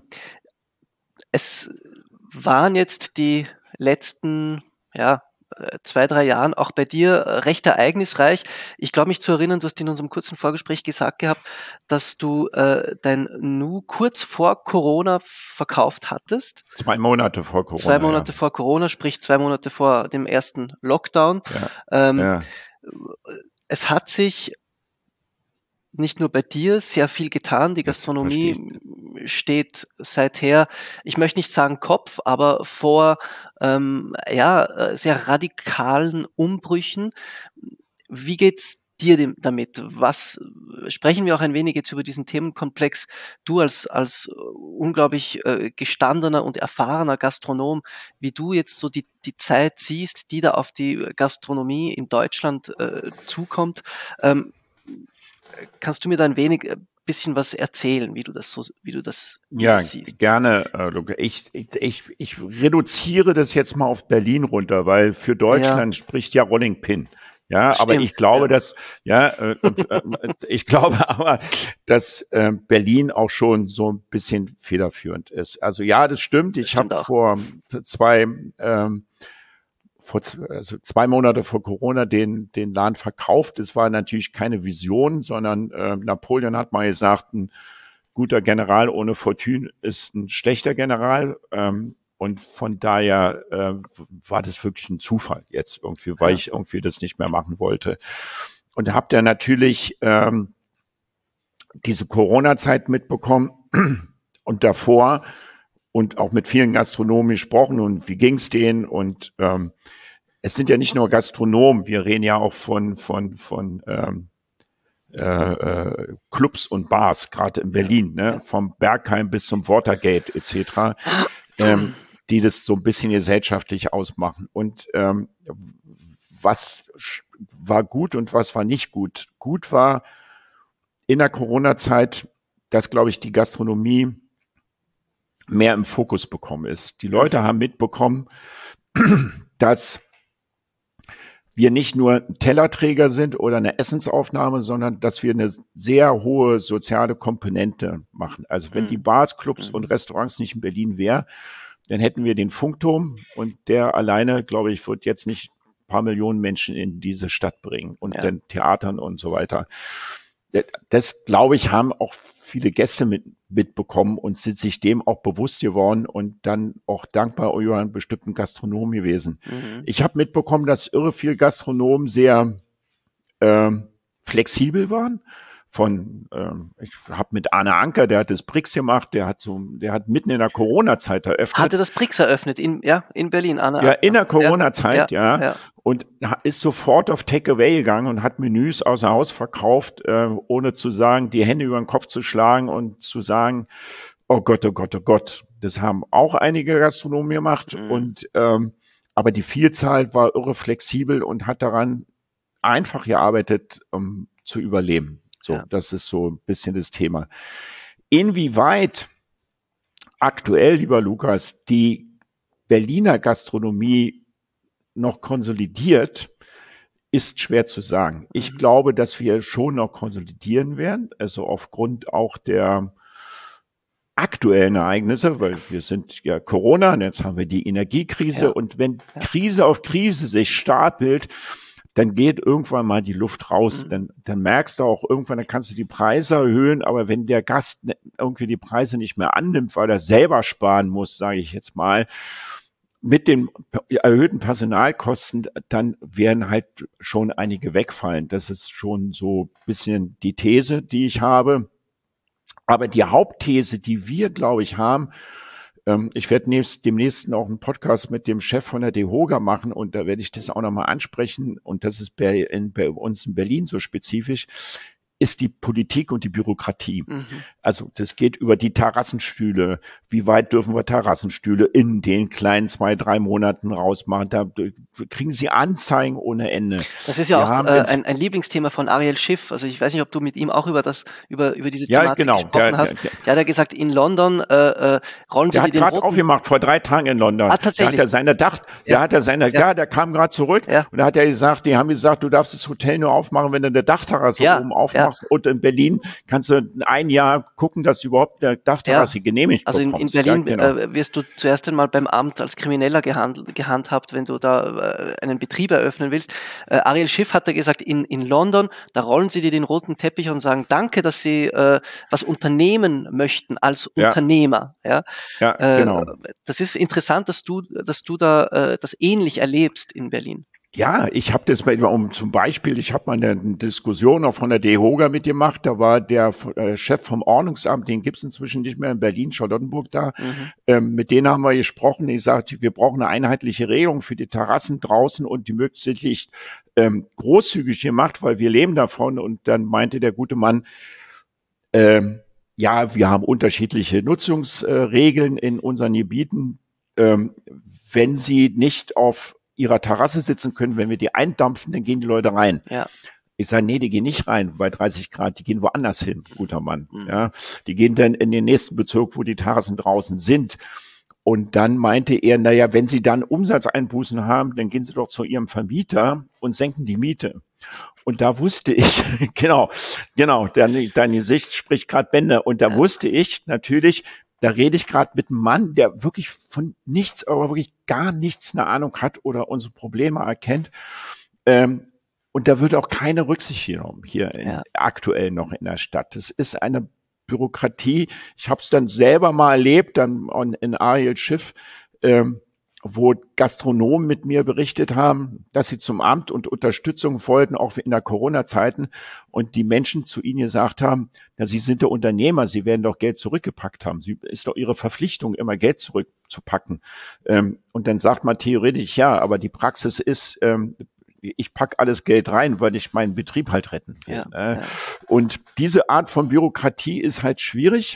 Es waren jetzt die letzten, ja, äh, zwei, drei Jahren auch bei dir äh, recht ereignisreich. Ich glaube, mich zu erinnern, du hast in unserem kurzen Vorgespräch gesagt gehabt, dass du äh, dein Nu kurz vor Corona verkauft hattest. Zwei Monate vor Corona. Zwei Monate vor Corona, sprich zwei Monate vor dem ersten Lockdown. Ja. Ähm, Ja. Es hat sich nicht nur bei dir sehr viel getan. Die Das Gastronomie steht seither, ich möchte nicht sagen Kopf, aber vor ähm, ja, äh, sehr radikalen Umbrüchen. Wie geht's dir dem, damit? Was sprechen wir auch ein wenig jetzt über diesen Themenkomplex? Du als, als unglaublich äh, gestandener und erfahrener Gastronom, wie du jetzt so die, die Zeit siehst, die da auf die Gastronomie in Deutschland äh, zukommt. Ähm, Kannst du mir da ein wenig ein bisschen was erzählen, wie du das so, wie du das, wie Ja, du das siehst? gerne, äh, Luca. Ich, ich, ich, ich reduziere das jetzt mal auf Berlin runter, weil für Deutschland spricht ja Rolling Pin. Ja, Stimmt, aber ich glaube, ja. dass, ja, äh, äh, ich glaube aber, dass äh, Berlin auch schon so ein bisschen federführend ist. Also ja, das stimmt. Ich habe vor zwei, ähm, vor also zwei Monate vor Corona den den Laden verkauft. Es war natürlich keine Vision, sondern äh, Napoleon hat mal gesagt, ein guter General ohne Fortune ist ein schlechter General. Ähm, Und von daher äh, war das wirklich ein Zufall jetzt irgendwie, weil ja. ich irgendwie das nicht mehr machen wollte. Und da habt ihr natürlich ähm, diese Corona-Zeit mitbekommen und davor und auch mit vielen Gastronomen gesprochen und wie ging's denen? Und ähm, es sind ja nicht nur Gastronomen, wir reden ja auch von von von ähm, äh, äh, Clubs und Bars, gerade in Berlin, ne, vom Berghain bis zum Watergate et cetera. Ähm, die das so ein bisschen gesellschaftlich ausmachen. Und ähm, was war gut und was war nicht gut? Gut war in der Corona-Zeit, dass, glaube ich, die Gastronomie mehr im Fokus bekommen ist. Die Leute haben mitbekommen, dass wir nicht nur Tellerträger sind oder eine Essensaufnahme, sondern dass wir eine sehr hohe soziale Komponente machen. Also wenn die Bars, Clubs und Restaurants nicht in Berlin wären, dann hätten wir den Funkturm und der alleine, glaube ich, wird jetzt nicht ein paar Millionen Menschen in diese Stadt bringen und ja. dann Theatern und so weiter. Das, glaube ich, haben auch viele Gäste mit, mitbekommen und sind sich dem auch bewusst geworden und dann auch dankbar über einen bestimmten Gastronomen gewesen. Mhm. Ich habe mitbekommen, dass irre viele Gastronomen sehr äh, flexibel waren. Von, ähm, ich habe mit Arne Anker, der hat das Brix gemacht, der hat so, der hat mitten in der Corona-Zeit eröffnet. Hatte das Brix eröffnet in, ja, in Berlin, Arne Ja, in der Corona-Zeit, ja, ja, ja. Und ist sofort auf Takeaway gegangen und hat Menüs außer Haus verkauft, äh, ohne zu sagen, die Hände über den Kopf zu schlagen und zu sagen, oh Gott, oh Gott, oh Gott. Das haben auch einige Gastronomen gemacht mhm. und, ähm, aber die Vielzahl war irre flexibel und hat daran einfach gearbeitet, um zu überleben. So, ja. Das ist so ein bisschen das Thema. Inwieweit aktuell, lieber Lukas, die Berliner Gastronomie noch konsolidiert, ist schwer zu sagen. Ich mhm. glaube, dass wir schon noch konsolidieren werden, also aufgrund auch der aktuellen Ereignisse, weil wir sind ja Corona und jetzt haben wir die Energiekrise ja. und wenn ja. Krise auf Krise sich stapelt, dann geht irgendwann mal die Luft raus. Mhm. Dann, dann merkst du auch irgendwann, dann kannst du die Preise erhöhen, aber wenn der Gast irgendwie die Preise nicht mehr annimmt, weil er selber sparen muss, sage ich jetzt mal, mit den erhöhten Personalkosten, dann werden halt schon einige wegfallen. Das ist schon so ein bisschen die These, die ich habe. Aber die Hauptthese, die wir, glaube ich, haben, ich werde demnächst auch einen Podcast mit dem Chef von der DEHOGA machen und da werde ich das auch nochmal ansprechen und das ist bei, in, bei uns in Berlin so spezifisch, ist die Politik und die Bürokratie. Mhm. Also das geht über die Terrassenstühle. Wie weit dürfen wir Terrassenstühle in den kleinen zwei, drei Monaten rausmachen? Da kriegen sie Anzeigen ohne Ende. Das ist ja wir auch äh, ein, ein Lieblingsthema von Ariel Schiff. Also ich weiß nicht, ob du mit ihm auch über das über über diese Thematik ja, genau. gesprochen der, hast. Der, der, der hat ja gesagt, in London äh, äh, rollen sie der die den hat gerade aufgemacht, vor drei Tagen in London. Ah, tatsächlich? Da hat er seine Dach, ja. da hat er seine, ja, ja der kam gerade zurück ja. und da hat er gesagt, die haben gesagt, du darfst das Hotel nur aufmachen, wenn du eine Dachterrasse ja. oben aufmachst. Ja. Und in Berlin kannst du ein Jahr gucken, dass du überhaupt eine Dachterrasse ja. genehmigt also bekommst. Also in, in Berlin ja, genau. äh, wirst du zuerst einmal beim Amt als Krimineller gehand, gehandhabt, wenn du da äh, einen Betrieb eröffnen willst. Äh, Ariel Schiff hat da gesagt, in, in London, da rollen sie dir den roten Teppich und sagen, danke, dass sie äh, was unternehmen möchten als ja. Unternehmer. Ja, ja äh, genau. Das ist interessant, dass du, dass du da äh, das ähnlich erlebst in Berlin. Ja, ich habe das bei, um zum Beispiel, ich habe mal eine Diskussion auch von der DEHOGA mitgemacht, da war der äh, Chef vom Ordnungsamt, den gibt's inzwischen nicht mehr in Berlin, Charlottenburg da, mhm. ähm, mit denen haben wir gesprochen, ich sagte, wir brauchen eine einheitliche Regelung für die Terrassen draußen und die möglichst ähm, großzügig gemacht, weil wir leben davon und dann meinte der gute Mann, ähm, ja, wir haben unterschiedliche Nutzungsregeln in unseren Gebieten, ähm, wenn sie nicht auf ihrer Terrasse sitzen können, wenn wir die eindampfen, dann gehen die Leute rein. Ja. Ich sage, nee, die gehen nicht rein bei dreißig Grad, die gehen woanders hin, guter Mann. Mhm. Ja, die gehen dann in den nächsten Bezirk, wo die Terrassen draußen sind. Und dann meinte er, naja, wenn Sie dann Umsatzeinbußen haben, dann gehen Sie doch zu Ihrem Vermieter und senken die Miete. Und da wusste ich, genau, genau, deine, deine Sicht spricht gerade Bände. Und da ja. wusste ich natürlich, da rede ich gerade mit einem Mann, der wirklich von nichts, aber wirklich gar nichts eine Ahnung hat oder unsere Probleme erkennt. Ähm, und da wird auch keine Rücksicht genommen hier in, ja. aktuell noch in der Stadt. Das ist eine Bürokratie. Ich habe es dann selber mal erlebt, dann in Ariel Schiff, ähm, wo Gastronomen mit mir berichtet haben, dass sie zum Amt und Unterstützung wollten, auch in der Corona-Zeiten, und die Menschen zu ihnen gesagt haben, na, Sie sind der Unternehmer, Sie werden doch Geld zurückgepackt haben. Sie, ist doch Ihre Verpflichtung, immer Geld zurückzupacken. Ähm, und dann sagt man theoretisch, ja, aber die Praxis ist, ähm, ich pack alles Geld rein, weil ich meinen Betrieb halt retten will. Ja, äh. ja. Und diese Art von Bürokratie ist halt schwierig.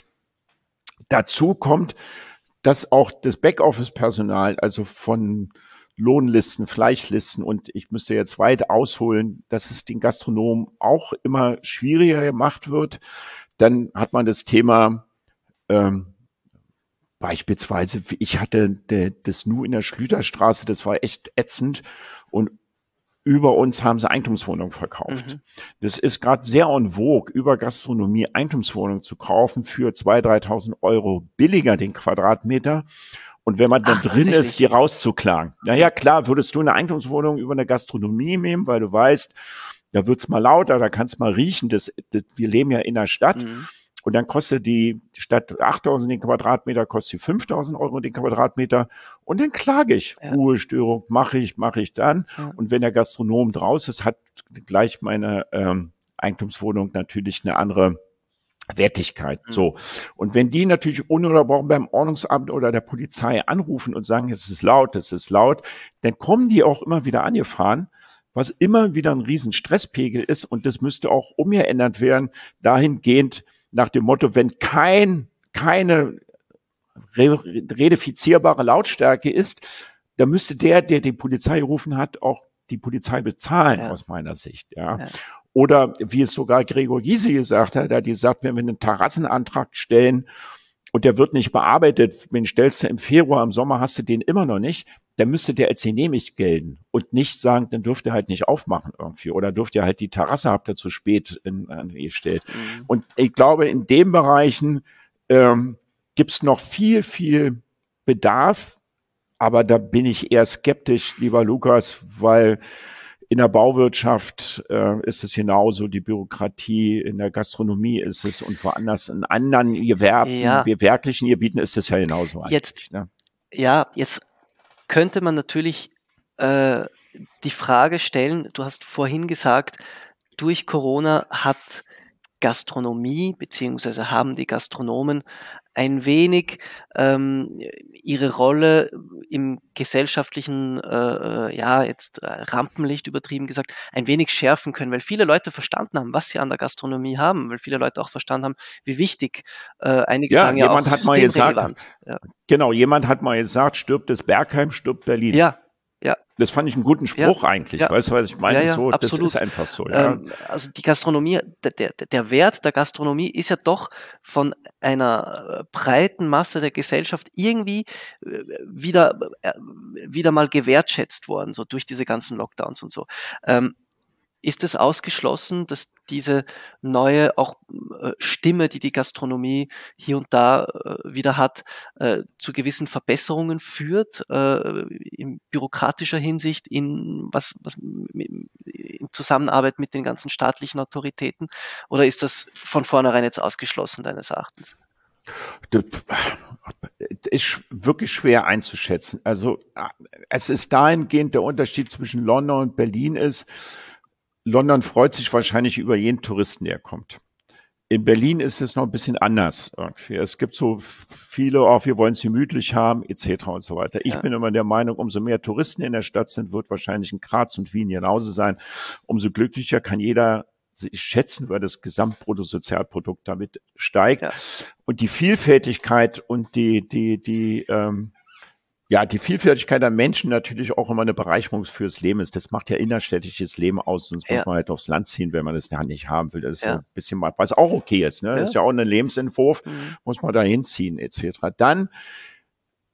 Dazu kommt, dass auch das Backoffice-Personal, also von Lohnlisten, Fleischlisten, und ich müsste jetzt weit ausholen, dass es den Gastronomen auch immer schwieriger gemacht wird. Dann hat man das Thema, ähm, beispielsweise, ich hatte de, das Nu in der Schlüterstraße, das war echt ätzend, und über uns haben sie Eigentumswohnungen verkauft. Mhm. Das ist gerade sehr en vogue, über Gastronomie Eigentumswohnungen zu kaufen für zweitausend, dreitausend Euro billiger den Quadratmeter. Und wenn man dann Ach, drin ist, die rauszuklagen. Naja, klar, würdest du eine Eigentumswohnung über eine Gastronomie nehmen, weil du weißt, da wird's mal lauter, da kannst mal riechen. Das, das, wir leben ja in der Stadt. Mhm. Und dann kostet die Stadt achttausend den Quadratmeter, kostet fünftausend Euro den Quadratmeter. Und dann klage ich. Ja. Ruhestörung mache ich, mache ich dann. Ja. Und wenn der Gastronom draußen ist, hat gleich meine ähm, Eigentumswohnung natürlich eine andere Wertigkeit. Mhm. So. Und wenn die natürlich ununterbrochen beim Ordnungsamt oder der Polizei anrufen und sagen, es ist laut, es ist laut, dann kommen die auch immer wieder angefahren, was immer wieder ein riesen Stresspegel ist. Und das müsste auch umgeändert werden, dahingehend, nach dem Motto, wenn kein, keine re- redefizierbare Lautstärke ist, dann müsste der, der die Polizei gerufen hat, auch die Polizei bezahlen, ja. aus meiner Sicht. Ja. ja. Oder wie es sogar Gregor Gysi gesagt hat, er hat gesagt, wenn wir einen Terrassenantrag stellen und der wird nicht bearbeitet, wenn stellst du im Februar, im Sommer hast du den immer noch nicht, dann müsste der als genehmigt gelten und nicht sagen, dann dürft ihr halt nicht aufmachen irgendwie oder dürft ihr halt die Terrasse, habt ihr zu spät in, angestellt. Mhm. Und ich glaube, in den Bereichen ähm, gibt's noch viel, viel Bedarf, aber da bin ich eher skeptisch, lieber Lukas, weil in der Bauwirtschaft äh, ist es genauso, die Bürokratie, in der Gastronomie ist es und woanders in anderen Gewerben, ja. gewerblichen Gebieten ist es ja genauso. Jetzt, ne? Ja, jetzt könnte man natürlich äh, die Frage stellen, du hast vorhin gesagt, durch Corona hat Gastronomie beziehungsweise haben die Gastronomen ein wenig ähm, ihre Rolle im gesellschaftlichen, äh, ja, jetzt äh, Rampenlicht übertrieben gesagt, ein wenig schärfen können, weil viele Leute verstanden haben, was sie an der Gastronomie haben, weil viele Leute auch verstanden haben, wie wichtig, äh, einige ja, sagen ja auch, hat mal gesagt, ja. Genau, jemand hat mal gesagt, stirbt das Bergheim, stirbt Berlin. Ja. Ja. Das fand ich einen guten Spruch ja, eigentlich. Ja. Weißt du, was ich meine? Ja, ja, so, absolut. Das ist einfach so. Ja. Ähm, also die Gastronomie, der, der, der Wert der Gastronomie ist ja doch von einer breiten Masse der Gesellschaft irgendwie wieder, wieder mal gewertschätzt worden, so durch diese ganzen Lockdowns und so. Ähm, Ist es ausgeschlossen, dass diese neue auch äh, Stimme, die die Gastronomie hier und da äh, wieder hat, äh, zu gewissen Verbesserungen führt, äh, in bürokratischer Hinsicht, in was, was in Zusammenarbeit mit den ganzen staatlichen Autoritäten? Oder ist das von vornherein jetzt ausgeschlossen, deines Erachtens? Das ist wirklich schwer einzuschätzen. Also es ist dahingehend der Unterschied zwischen London und Berlin ist, London freut sich wahrscheinlich über jeden Touristen, der kommt. In Berlin ist es noch ein bisschen anders irgendwie. Es gibt so viele, auch wir wollen es gemütlich haben, et cetera und so weiter. Ich ja. bin immer der Meinung, umso mehr Touristen in der Stadt sind, wird wahrscheinlich in Graz und Wien genauso sein. Umso glücklicher kann jeder sich schätzen, weil das Gesamtbruttosozialprodukt damit steigt. Ja. Und die Vielfältigkeit und die, die, die, ähm, Ja, die Vielfältigkeit der Menschen natürlich auch immer eine Bereicherung fürs Leben ist. Das macht ja innerstädtisches Leben aus, sonst ja. muss man halt aufs Land ziehen, wenn man das ja nicht haben will. Das ist ja ein bisschen mal, was auch okay ist, ne? Ja. Das ist ja auch ein Lebensentwurf, mhm. muss man da hinziehen, et cetera. Dann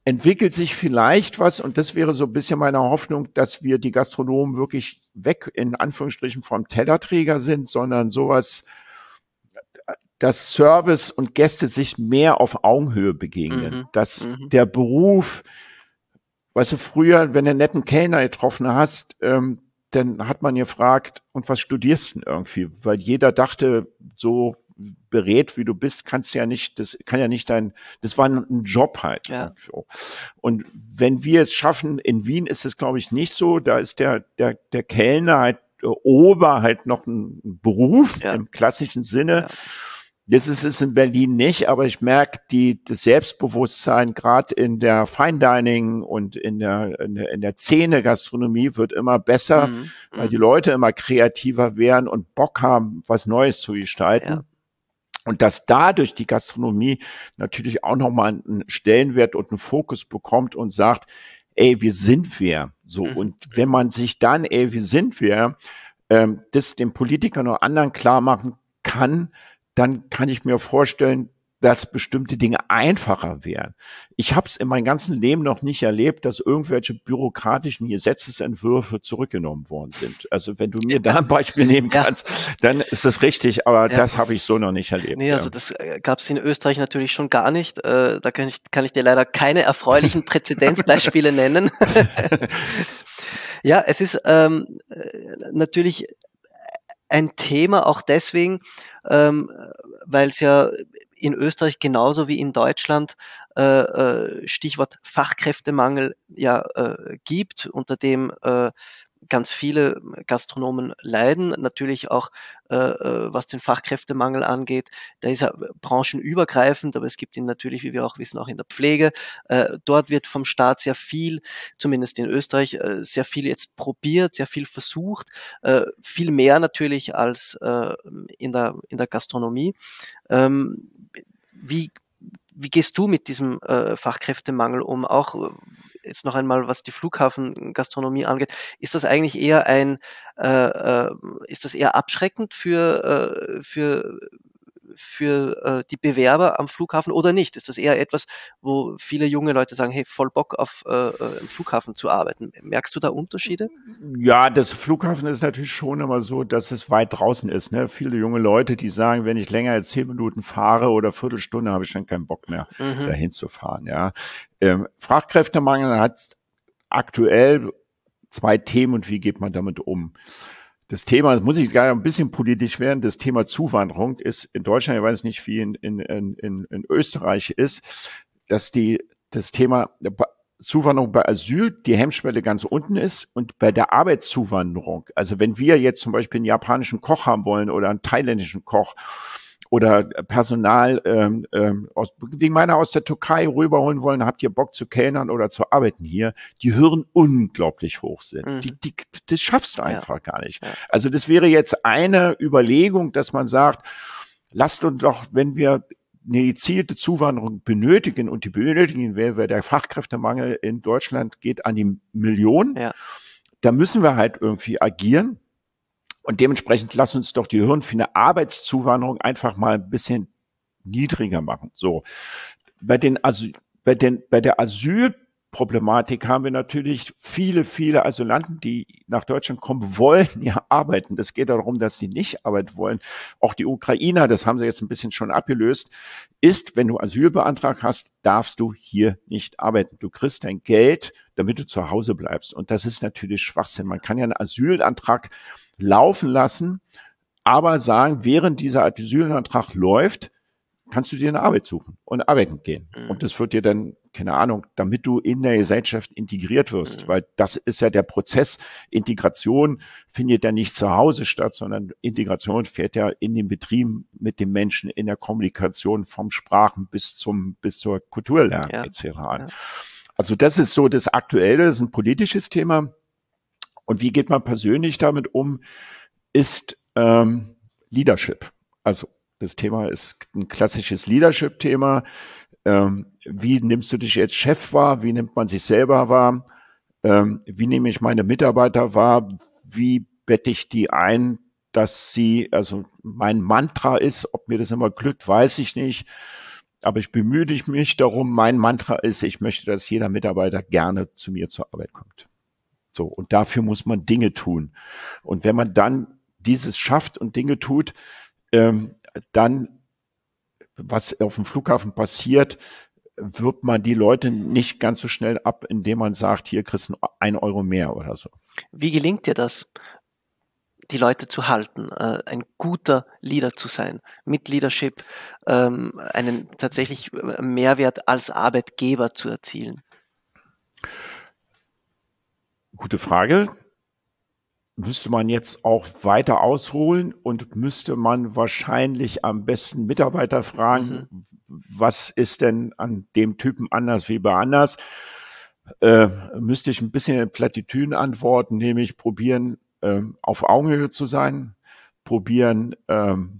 entwickelt sich vielleicht was, und das wäre so ein bisschen meine Hoffnung, dass wir die Gastronomen wirklich weg, in Anführungsstrichen, vom Tellerträger sind, sondern sowas, dass Service und Gäste sich mehr auf Augenhöhe begegnen. Mhm. Dass mhm. der Beruf, weißt du, früher, wenn du einen netten Kellner getroffen hast, ähm, dann hat man gefragt, und was studierst du denn irgendwie? Weil jeder dachte, so berät, wie du bist, kannst ja nicht, das kann ja nicht dein, das war ein Job halt. Ja. Und wenn wir es schaffen, in Wien ist es, glaube ich, nicht so, da ist der, der, der Kellner halt, der Ober halt noch ein Beruf ja. im klassischen Sinne. Ja. Das ist es in Berlin nicht, aber ich merke, die, das Selbstbewusstsein gerade in der Fine Dining und in der, in der, in der Szene-Gastronomie wird immer besser, mhm. weil die Leute immer kreativer werden und Bock haben, was Neues zu gestalten. Ja. Und dass dadurch die Gastronomie natürlich auch nochmal einen Stellenwert und einen Fokus bekommt und sagt, ey, wir sind wer. So. Mhm. Und wenn man sich dann, ey, wir sind wer, ähm, das den Politikern oder anderen klar machen kann, dann kann ich mir vorstellen, dass bestimmte Dinge einfacher wären. Ich habe es in meinem ganzen Leben noch nicht erlebt, dass irgendwelche bürokratischen Gesetzesentwürfe zurückgenommen worden sind. Also wenn du mir da ein Beispiel nehmen kannst, ja. dann ist das richtig, aber ja. das habe ich so noch nicht erlebt. Nee, also das gab es in Österreich natürlich schon gar nicht. Äh, da kann ich, kann ich dir leider keine erfreulichen Präzedenzbeispiele nennen. Ja, es ist ähm, natürlich ein Thema auch deswegen, ähm, weil es ja in Österreich genauso wie in Deutschland äh, äh, Stichwort Fachkräftemangel ja äh, gibt, unter dem äh, ganz viele Gastronomen leiden, natürlich auch äh, was den Fachkräftemangel angeht. Der ist ja branchenübergreifend, aber es gibt ihn natürlich, wie wir auch wissen, auch in der Pflege. Äh, dort wird vom Staat sehr viel, zumindest in Österreich, äh, sehr viel jetzt probiert, sehr viel versucht, äh, viel mehr natürlich als äh, in der, in der Gastronomie. Ähm, wie, wie gehst du mit diesem äh, Fachkräftemangel um? Auch jetzt noch einmal, was die Flughafengastronomie angeht, ist das eigentlich eher ein, äh, äh, ist das eher abschreckend für, äh, für, für äh, die Bewerber am Flughafen oder nicht? Ist das eher etwas, wo viele junge Leute sagen, hey, voll Bock auf äh, im Flughafen zu arbeiten? Merkst du da Unterschiede? Ja, das Flughafen ist natürlich schon immer so, dass es weit draußen ist. Ne? Viele junge Leute, die sagen, wenn ich länger als zehn Minuten fahre oder Viertelstunde, habe ich dann keinen Bock mehr, mhm. dahin zu fahren. Ja. Ähm, Fachkräftemangel hat aktuell zwei Themen und wie geht man damit um? Das Thema, das muss ich gerade ein bisschen politisch werden, das Thema Zuwanderung ist in Deutschland, ich weiß nicht, wie in, in, in, in Österreich ist, dass die, das Thema Zuwanderung bei Asyl die Hemmschwelle ganz unten ist und bei der Arbeitszuwanderung, also wenn wir jetzt zum Beispiel einen japanischen Koch haben wollen oder einen thailändischen Koch oder Personal, ähm, ähm, aus, wegen meiner aus der Türkei rüberholen wollen, habt ihr Bock zu kellnern oder zu arbeiten hier, die Hürden unglaublich hoch sind. Mhm. Die, die, das schaffst du einfach ja. gar nicht. Ja. Also das wäre jetzt eine Überlegung, dass man sagt, lasst uns doch, wenn wir eine gezielte Zuwanderung benötigen und die benötigen, wäre der Fachkräftemangel in Deutschland geht an die Millionen, ja. da müssen wir halt irgendwie agieren. Und dementsprechend lass uns doch die Hürden für eine Arbeitszuwanderung einfach mal ein bisschen niedriger machen. So. Bei den Asyl, bei den, bei der Asylproblematik haben wir natürlich viele, viele Asylanten, die nach Deutschland kommen, wollen ja arbeiten. Das geht darum, dass sie nicht arbeiten wollen. Auch die Ukrainer, das haben sie jetzt ein bisschen schon abgelöst, ist, wenn du Asyl beantragt hast, darfst du hier nicht arbeiten. Du kriegst dein Geld, damit du zu Hause bleibst. Und das ist natürlich Schwachsinn. Man kann ja einen Asylantrag laufen lassen, aber sagen, während dieser Asylantrag läuft, kannst du dir eine Arbeit suchen und arbeiten gehen. Mhm. Und das wird dir dann, keine Ahnung, damit du in der Gesellschaft integriert wirst, mhm. weil das ist ja der Prozess. Integration findet ja nicht zu Hause statt, sondern Integration fährt ja in den Betrieben mit den Menschen, in der Kommunikation vom Sprachen bis zum, bis zur Kulturlernen ja. et cetera. Ja. Also das ist so das Aktuelle, das ist ein politisches Thema. Und wie geht man persönlich damit um, ist ähm, Leadership. Also das Thema ist ein klassisches Leadership-Thema. Ähm, wie nimmst du dich als Chef wahr? Wie nimmt man sich selber wahr? Ähm, wie nehme ich meine Mitarbeiter wahr? Wie bette ich die ein, dass sie, also mein Mantra ist, ob mir das immer glückt, weiß ich nicht. aber ich bemühe mich darum. Mein Mantra ist, ich möchte, dass jeder Mitarbeiter gerne zu mir zur Arbeit kommt. So, und dafür muss man Dinge tun. Und wenn man dann dieses schafft und Dinge tut, ähm, dann, was auf dem Flughafen passiert, wirbt man die Leute nicht ganz so schnell ab, indem man sagt, hier kriegst du ein Euro mehr oder so. Wie gelingt dir das, die Leute zu halten, äh, ein guter Leader zu sein, mit Leadership ähm, einen tatsächlich Mehrwert als Arbeitgeber zu erzielen? Gute Frage. Müsste man jetzt auch weiter ausholen und müsste man wahrscheinlich am besten Mitarbeiter fragen, mhm. was ist denn an dem Typen anders wie bei anders? Äh, müsste ich ein bisschen in Plattitüden antworten, nämlich probieren, ähm, auf Augenhöhe zu sein, probieren, ähm,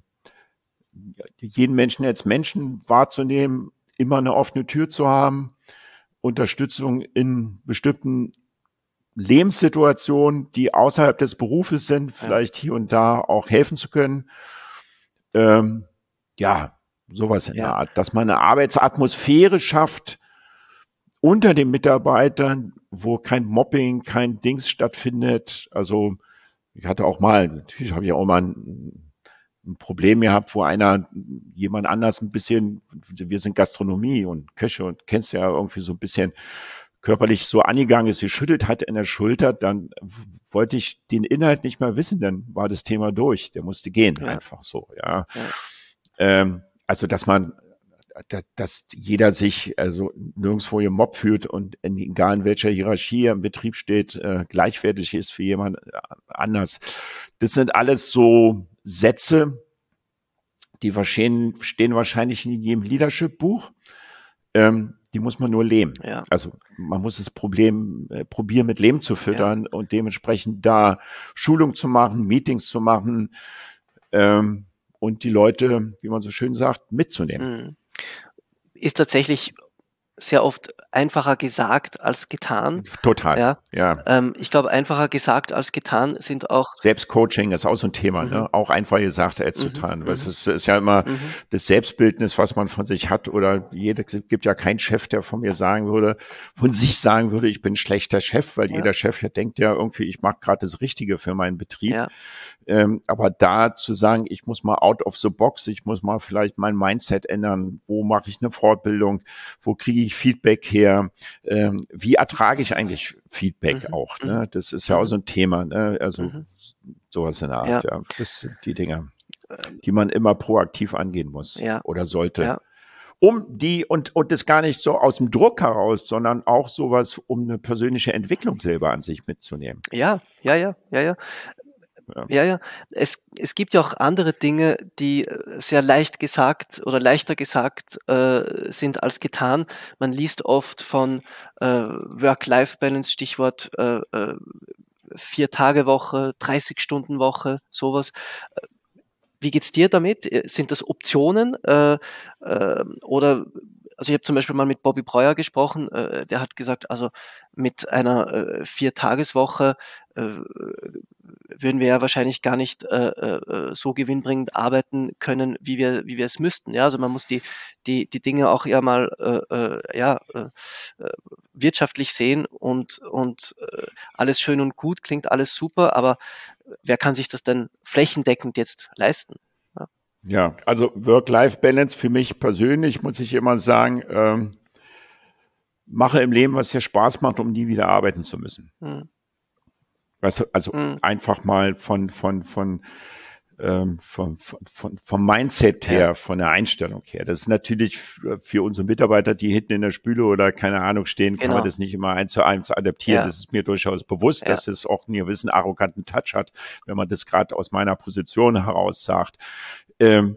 jeden Menschen als Menschen wahrzunehmen, immer eine offene Tür zu haben, Unterstützung in bestimmten Lebenssituationen, die außerhalb des Berufes sind, vielleicht ja. hier und da auch helfen zu können. Ähm, ja, sowas in ja. der Art, dass man eine Arbeitsatmosphäre schafft unter den Mitarbeitern, wo kein Mobbing, kein Dings stattfindet. Also ich hatte auch mal, natürlich habe ich auch mal ein, ein Problem gehabt, wo einer jemand anders ein bisschen, wir sind Gastronomie und Köche und kennst ja irgendwie so ein bisschen körperlich so angegangen ist, geschüttelt hat in der Schulter, dann wollte ich den Inhalt nicht mehr wissen, dann war das Thema durch, der musste gehen, ja. einfach so, ja. ja. Ähm, also, dass man, dass, dass jeder sich also nirgendwo gemobbt fühlt und in, egal in welcher Hierarchie er im Betrieb steht, äh, gleichwertig ist für jemand anders. Das sind alles so Sätze, die stehen, stehen wahrscheinlich in jedem Leadership-Buch. Ähm, Die muss man nur leben. Ja. Also man muss das Problem äh, probieren, mit Leben zu füttern ja. und dementsprechend da Schulung zu machen, Meetings zu machen ähm, und die Leute, wie man so schön sagt, mitzunehmen. Ist tatsächlich sehr oft einfacher gesagt als getan. Total, ja. ja. Ähm, ich glaube, einfacher gesagt als getan sind auch... Selbstcoaching ist auch so ein Thema, mhm. ne? Auch einfacher gesagt als mhm. getan. Weil mhm. es ist ja immer mhm. das Selbstbildnis, was man von sich hat oder jeder, es gibt ja keinen Chef, der von mir sagen würde, von sich sagen würde, ich bin ein schlechter Chef, weil ja. jeder Chef ja denkt ja irgendwie, ich mache gerade das Richtige für meinen Betrieb. Ja. Ähm, aber da zu sagen, ich muss mal out of the box, ich muss mal vielleicht mein Mindset ändern, wo mache ich eine Fortbildung, wo kriege ich Feedback her, ähm, wie ertrage ich eigentlich Feedback mhm. auch, ne? Das ist ja mhm. auch so ein Thema, ne? Also mhm. sowas in der Art, ja. ja. Das sind die Dinge, die man immer proaktiv angehen muss ja. oder sollte. Ja. Um die, und, und das gar nicht so aus dem Druck heraus, sondern auch sowas, um eine persönliche Entwicklung selber an sich mitzunehmen. Ja, ja, ja, ja, ja. Ja, ja. ja. Es, es gibt ja auch andere Dinge, die sehr leicht gesagt oder leichter gesagt äh, sind als getan. Man liest oft von äh, Work-Life-Balance, Stichwort äh, äh, Vier-Tage-Woche, dreißig-Stunden-Woche, sowas. Wie geht's dir damit? Sind das Optionen äh, äh, oder also ich habe zum Beispiel mal mit Bobby Breuer gesprochen, äh, der hat gesagt, also mit einer äh, Vier-Tages-Woche äh, würden wir ja wahrscheinlich gar nicht äh, äh, so gewinnbringend arbeiten können, wie wir wie wir es müssten. Ja, also man muss die die die Dinge auch eher mal äh, äh, ja äh, wirtschaftlich sehen und und äh, alles schön und gut, klingt alles super, aber wer kann sich das denn flächendeckend jetzt leisten? Ja, ja, also Work-Life-Balance für mich persönlich muss ich immer sagen, ähm, mache im Leben, was dir Spaß macht, um nie wieder arbeiten zu müssen. Hm. Weißt du, also hm. einfach mal von von von ähm, von, von, vom Mindset her, ja. von der Einstellung her. Das ist natürlich für unsere Mitarbeiter, die hinten in der Spüle oder keine Ahnung stehen, genau. kann man das nicht immer eins zu eins adaptieren. Ja. Das ist mir durchaus bewusst, ja. dass es auch einen gewissen arroganten Touch hat, wenn man das gerade aus meiner Position heraus sagt. Ähm,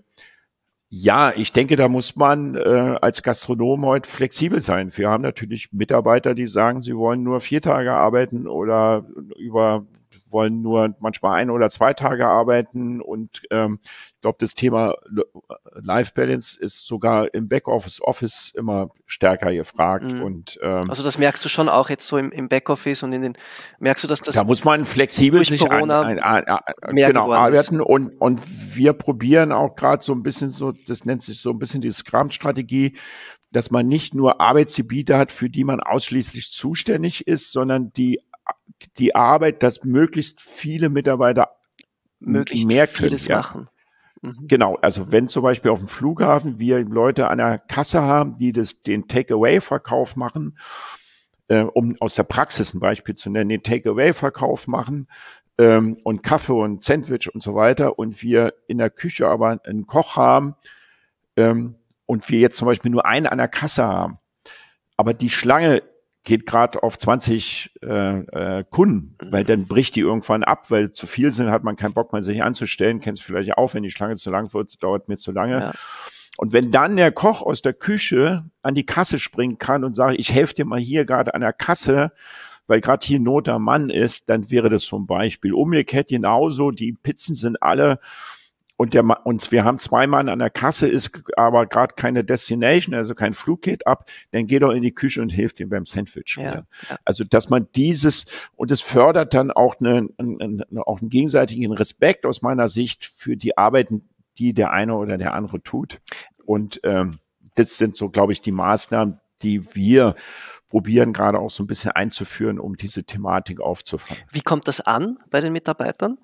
Ja, ich denke, da muss man äh, als Gastronom heute flexibel sein. Wir haben natürlich Mitarbeiter, die sagen, sie wollen nur vier Tage arbeiten oder über wollen nur manchmal ein oder zwei Tage arbeiten und ähm, ich glaube, das Thema Life Balance ist sogar im Backoffice Office immer stärker gefragt. Mhm. Und ähm, also das merkst du schon auch jetzt so im, im Backoffice und in den, merkst du, dass das da muss man flexibel sich Corona ein, ein, ein, ein, genau, arbeiten und, und wir probieren auch gerade so ein bisschen so, das nennt sich so ein bisschen die Scrum-Strategie, dass man nicht nur Arbeitsgebiete hat, für die man ausschließlich zuständig ist, sondern die, die Arbeit, dass möglichst viele Mitarbeiter möglichst mehr vieles können, ja. machen. Mhm. Genau, also wenn zum Beispiel auf dem Flughafen wir Leute an der Kasse haben, die das, den Take-Away-Verkauf machen, äh, um aus der Praxis ein Beispiel zu nennen, den Take-Away-Verkauf machen ähm, und Kaffee und Sandwich und so weiter und wir in der Küche aber einen Koch haben, ähm, und wir jetzt zum Beispiel nur einen an der Kasse haben, aber die Schlange geht gerade auf zwanzig äh, äh, Kunden, weil dann bricht die irgendwann ab, weil zu viel sind, hat man keinen Bock mehr, sich anzustellen, kennst vielleicht auch, wenn die Schlange zu lang wird, dauert mir zu lange. Ja. Und wenn dann der Koch aus der Küche an die Kasse springen kann und sagt, ich helfe dir mal hier gerade an der Kasse, weil gerade hier Not am Mann ist, dann wäre das zum Beispiel. Umgekehrt genauso, die Pizzen sind alle und der und wir haben zwei Mann an der Kasse, ist aber gerade keine Destination, also kein Flug geht ab, dann geh doch in die Küche und hilft ihm beim Sandwich. Ja, ja. Also dass man dieses, und es fördert dann auch, eine, eine, auch einen gegenseitigen Respekt aus meiner Sicht für die Arbeiten, die der eine oder der andere tut. Und ähm, das sind so, glaube ich, die Maßnahmen, die wir probieren gerade auch so ein bisschen einzuführen, um diese Thematik aufzufangen. Wie kommt das an bei den Mitarbeitern?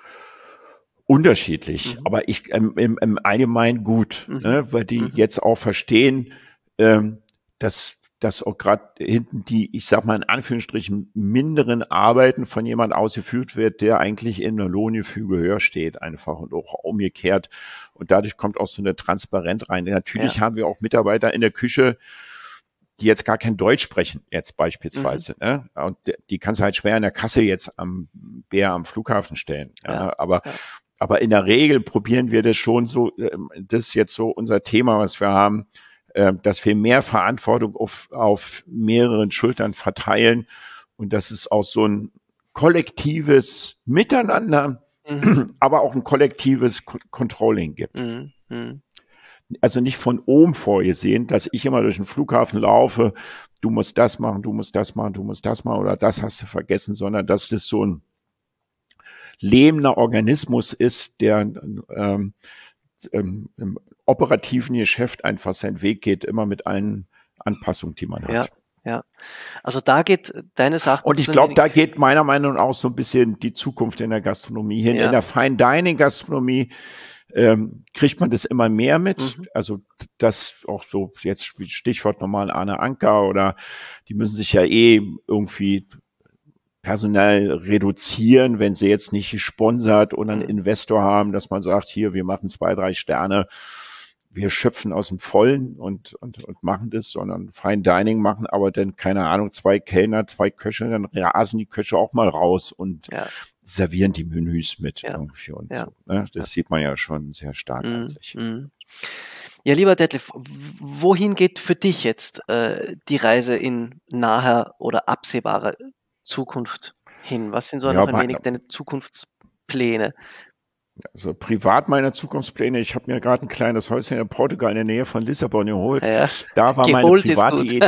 Unterschiedlich, mhm. aber ich ähm, im, im Allgemeinen gut, mhm. ne, weil die mhm. jetzt auch verstehen, ähm, dass dass auch gerade hinten die, ich sag mal in Anführungsstrichen, minderen Arbeiten von jemand ausgeführt wird, der eigentlich in einer Lohngefüge höher steht, einfach und auch umgekehrt. Und dadurch kommt auch so eine Transparenz rein. Natürlich ja. haben wir auch Mitarbeiter in der Küche, die jetzt gar kein Deutsch sprechen, jetzt beispielsweise. Mhm. Ne? Und die kannst du halt schwer in der Kasse jetzt am Bär am Flughafen stellen. Ja, ja. Aber ja. Aber in der Regel probieren wir das schon so, das ist jetzt so unser Thema, was wir haben, dass wir mehr Verantwortung auf, auf mehreren Schultern verteilen und dass es auch so ein kollektives Miteinander, mhm. aber auch ein kollektives Controlling gibt. Mhm. Also nicht von oben vorgesehen, dass ich immer durch den Flughafen laufe, du musst das machen, du musst das machen, du musst das machen oder das hast du vergessen, sondern dass das so ein lebender Organismus ist, der ähm, ähm, im operativen Geschäft einfach seinen Weg geht, immer mit allen Anpassungen, die man hat. Ja, ja. Also da geht deines Erachtens. Und ich glaube, da geht meiner Meinung nach auch so ein bisschen die Zukunft in der Gastronomie hin. Ja. In der Fine Dining Gastronomie ähm, kriegt man das immer mehr mit. Mhm. Also das auch so jetzt Stichwort normal Arne Anker oder die müssen sich ja eh irgendwie personell reduzieren, wenn sie jetzt nicht gesponsert oder einen Investor haben, dass man sagt, hier, wir machen zwei, drei Sterne, wir schöpfen aus dem Vollen und, und, und machen das, sondern Fine Dining machen, aber dann, keine Ahnung, zwei Kellner, zwei Köche, dann rasen die Köche auch mal raus und ja. servieren die Menüs mit ja. irgendwie und ja. so. Ne? Das ja. sieht man ja schon sehr stark mhm. eigentlich. Mhm. Ja, lieber Detlef, wohin geht für dich jetzt äh, die Reise in naher oder absehbarer Zukunft hin? Was sind so ja, noch ein wenig deine Zukunftspläne? Also privat meine Zukunftspläne. Ich habe mir gerade ein kleines Häuschen in Portugal in der Nähe von Lissabon geholt. Ja, da war geholt meine private Idee.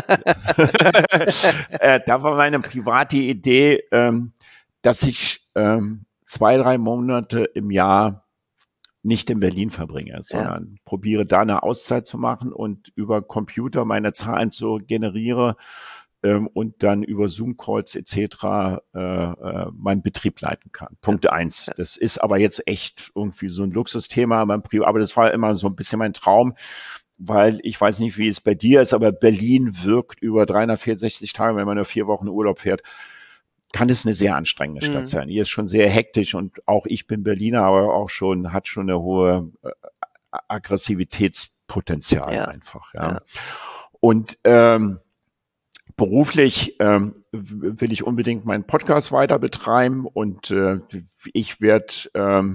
äh, da war meine private Idee, ähm, dass ich ähm, zwei, drei Monate im Jahr nicht in Berlin verbringe, sondern ja. probiere da eine Auszeit zu machen und über Computer meine Zahlen so generiere. Und dann über Zoom-Calls et cetera äh, äh, meinen Betrieb leiten kann. Punkt eins. Ja. Das ist aber jetzt echt irgendwie so ein Luxusthema, aber das war immer so ein bisschen mein Traum, weil ich weiß nicht, wie es bei dir ist, aber Berlin wirkt über dreihundertvierundsechzig Tage, wenn man nur vier Wochen Urlaub fährt, kann es eine sehr anstrengende Stadt mhm. sein. Hier ist schon sehr hektisch und auch ich bin Berliner, aber auch schon, hat schon eine hohe äh, Aggressivitätspotenzial ja. einfach. Ja. ja. Und ähm, beruflich ähm, will ich unbedingt meinen Podcast weiter betreiben und äh, ich werde ähm,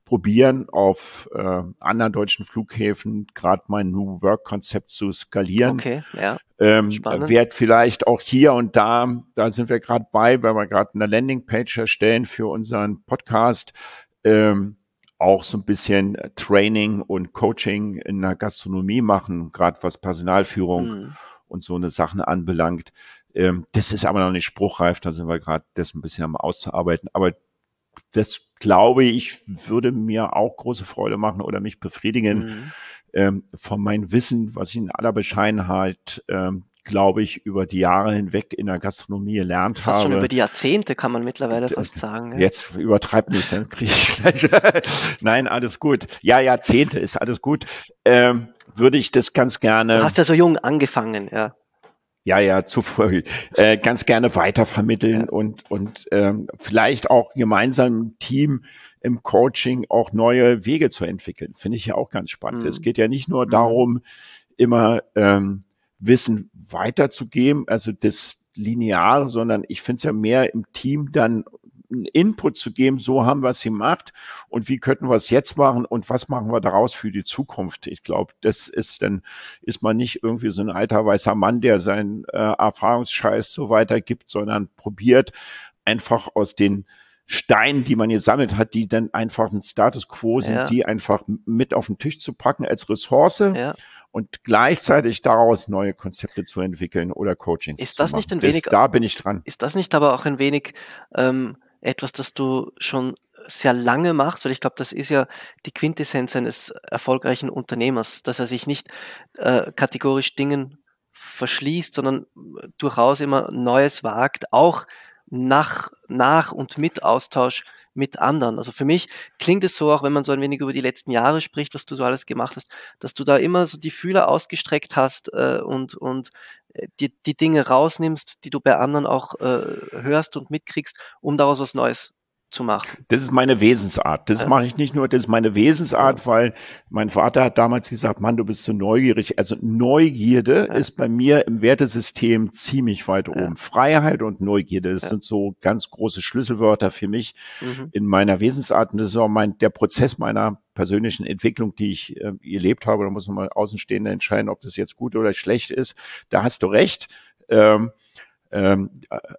probieren, auf äh, anderen deutschen Flughäfen gerade mein New Work-Konzept zu skalieren. Okay, ja. Ähm, Spannend. Werd vielleicht auch hier und da, da sind wir gerade bei, weil wir gerade eine Landingpage erstellen für unseren Podcast, ähm, auch so ein bisschen Training und Coaching in der Gastronomie machen, gerade was Personalführung Mhm. und so eine Sachen anbelangt. Ähm, das ist aber noch nicht spruchreif, da sind wir gerade das ein bisschen am auszuarbeiten. Aber das, glaube ich, würde mir auch große Freude machen oder mich befriedigen. Mhm. Ähm, von meinem Wissen, was ich in aller Bescheidenheit, ähm, glaube ich, über die Jahre hinweg in der Gastronomie gelernt Fast habe. schon über die Jahrzehnte, kann man mittlerweile D- fast sagen. Ja. Jetzt übertreib nicht, dann kriege ich gleich. Nein, alles gut. Ja, Jahrzehnte ist alles gut. Ähm, würde ich das ganz gerne. Du hast ja so jung angefangen, ja. Ja, ja, zu früh. Äh, ganz gerne weitervermitteln Ja. und und ähm, vielleicht auch gemeinsam im Team im Coaching auch neue Wege zu entwickeln. Finde ich ja auch ganz spannend. Mhm. Es geht ja nicht nur Mhm. darum, immer ähm, Wissen weiterzugeben, also das Lineare, sondern ich finde es ja mehr im Team dann einen Input zu geben, so haben wir es gemacht und wie könnten wir es jetzt machen und was machen wir daraus für die Zukunft. Ich glaube, das ist dann, ist man nicht irgendwie so ein alter weißer Mann, der seinen äh, Erfahrungsscheiß so weitergibt, sondern probiert einfach aus den Steinen, die man gesammelt hat, die dann einfach ein Status quo sind, Ja. die einfach mit auf den Tisch zu packen als Ressource Ja. und gleichzeitig daraus neue Konzepte zu entwickeln oder Coachings Ist zu das machen. nicht ein wenig- Das, da bin ich dran. Ist das nicht aber auch ein wenig ähm, etwas, das du schon sehr lange machst? Weil ich glaube, das ist ja die Quintessenz eines erfolgreichen Unternehmers, dass er sich nicht äh, kategorisch Dingen verschließt, sondern durchaus immer Neues wagt, auch nach, nach und mit Austausch mit anderen. Also für mich klingt es so, auch wenn man so ein wenig über die letzten Jahre spricht, was du so alles gemacht hast, dass du da immer so die Fühler ausgestreckt hast äh, und, und äh, die, die Dinge rausnimmst, die du bei anderen auch äh, hörst und mitkriegst, um daraus was Neues zu machen. Das ist meine Wesensart. Das Ja. mache ich nicht nur, das ist meine Wesensart, weil mein Vater hat damals gesagt, Mann, du bist so neugierig. Also Neugierde Ja. ist bei mir im Wertesystem ziemlich weit Ja. oben. Freiheit und Neugierde, das Ja. sind so ganz große Schlüsselwörter für mich Mhm. in meiner Wesensart. Und das ist auch mein, der Prozess meiner persönlichen Entwicklung, die ich äh, erlebt habe. Da muss man mal Außenstehende entscheiden, ob das jetzt gut oder schlecht ist. Da hast du recht. Ähm, ähm,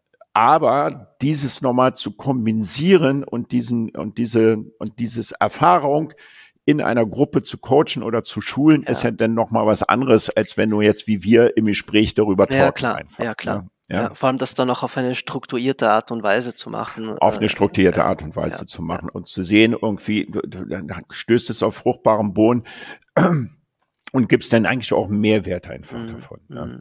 Aber dieses nochmal zu kompensieren und diesen und diese und dieses Erfahrung in einer Gruppe zu coachen oder zu schulen, Ja. ist ja dann nochmal was anderes, als wenn du jetzt wie wir im Gespräch darüber talken Ja, klar. einfach. Ja, klar. ne? Ja. Ja, vor allem das dann auch auf eine strukturierte Art und Weise zu machen. auf eine äh, strukturierte ja, Art und Weise ja, zu machen und zu sehen, irgendwie, du, du, dann stößt es auf fruchtbarem Boden und gibst dann eigentlich auch einen Mehrwert einfach Mhm. davon. Ja. Mhm.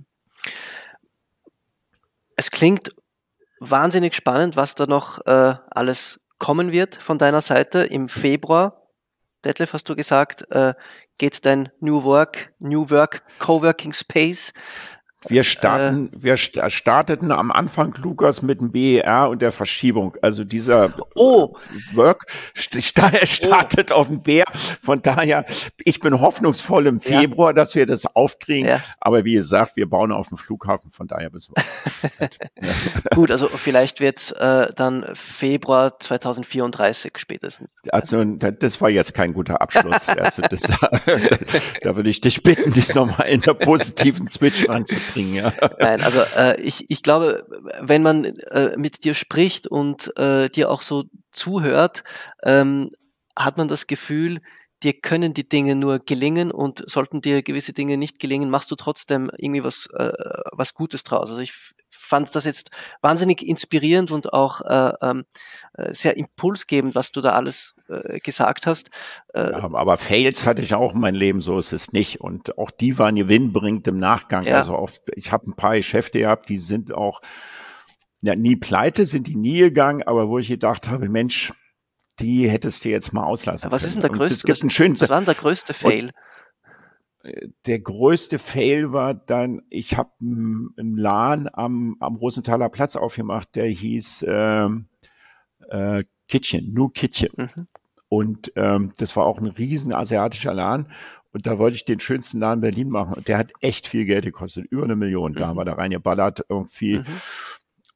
Es klingt wahnsinnig spannend, was da noch äh, alles kommen wird von deiner Seite. Im Februar, Detlef, hast du gesagt, äh, geht dein New Work, New Work Coworking Space. Wir starten, wir sta- starteten am Anfang, Lukas, mit dem B E R und der Verschiebung. Also dieser Oh, Work st- sta- startet auf dem B E R. Von daher, ich bin hoffnungsvoll im Ja. Februar, dass wir das aufkriegen. Ja. Aber wie gesagt, wir bauen auf dem Flughafen, von daher müssen wir. ja. gut, also vielleicht wird es äh, dann Februar zweitausendvierunddreißig spätestens. Also da- das war jetzt kein guter Abschluss. Also das, da würde ich dich bitten, dich nochmal in der positiven Switch ranzubringen. Ja. Nein, also äh, ich, ich glaube, wenn man äh, mit dir spricht und äh, dir auch so zuhört, ähm, hat man das Gefühl, dir können die Dinge nur gelingen und sollten dir gewisse Dinge nicht gelingen, machst du trotzdem irgendwie was, äh, was Gutes draus. Also ich f- fand das jetzt wahnsinnig inspirierend und auch äh, ähm, äh, sehr impulsgebend, was du da alles äh, gesagt hast. Äh, Ja, aber Fails hatte ich auch in meinem Leben, so ist es nicht. Und auch die waren gewinnbringend im Nachgang. Ja. Also oft, ich habe ein paar Geschäfte gehabt, die sind auch ja, nie pleite, sind die nie gegangen, aber wo ich gedacht habe, Mensch, die hättest du jetzt mal auslassen was können. ist denn der Und größte, es gibt was, einen schönen, was war denn der größte Fail? der größte Fail war dann, ich habe im Laden am, am Rosenthaler Platz aufgemacht, der hieß ähm, äh, Kitchen, New Kitchen. Mhm. Und ähm, das war auch ein riesen asiatischer Laden. Und da wollte ich den schönsten Laden Berlin machen. Und der hat echt viel Geld gekostet, über eine Million. Da Mhm. haben wir da reingeballert irgendwie. Mhm.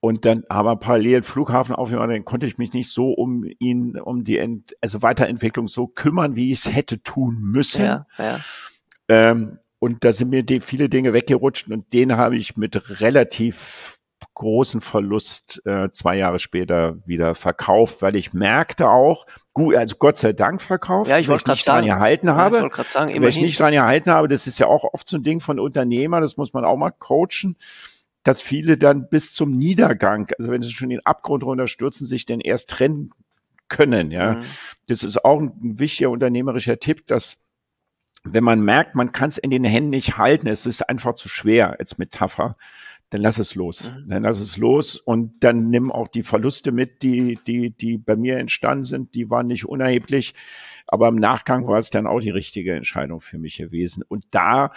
Und dann haben wir parallel Flughafen aufgemacht, dann konnte ich mich nicht so um ihn, um die Ent, also Weiterentwicklung so kümmern, wie ich es hätte tun müssen. Ja, ja. Ähm, und da sind mir die, viele Dinge weggerutscht und den habe ich mit relativ großen Verlust äh, zwei Jahre später wieder verkauft, weil ich merkte auch, gut, also Gott sei Dank verkauft, Ja, ich weil wollte ich gerade nicht dran sagen, gehalten ja, habe. ich wollte gerade sagen, Weil ich immerhin. nicht dran gehalten habe, das ist ja auch oft so ein Ding von Unternehmern, das muss man auch mal coachen, dass viele dann bis zum Niedergang, also wenn sie schon den Abgrund runterstürzen, sich denn erst trennen können, ja. Mhm. Das ist auch ein, ein wichtiger unternehmerischer Tipp, dass wenn man merkt, man kann es in den Händen nicht halten, es ist einfach zu schwer als Metapher, dann lass es los. Mhm. Dann lass es los und dann nimm auch die Verluste mit, die, die, die bei mir entstanden sind, die waren nicht unerheblich, aber im Nachgang war es dann auch die richtige Entscheidung für mich gewesen. Und da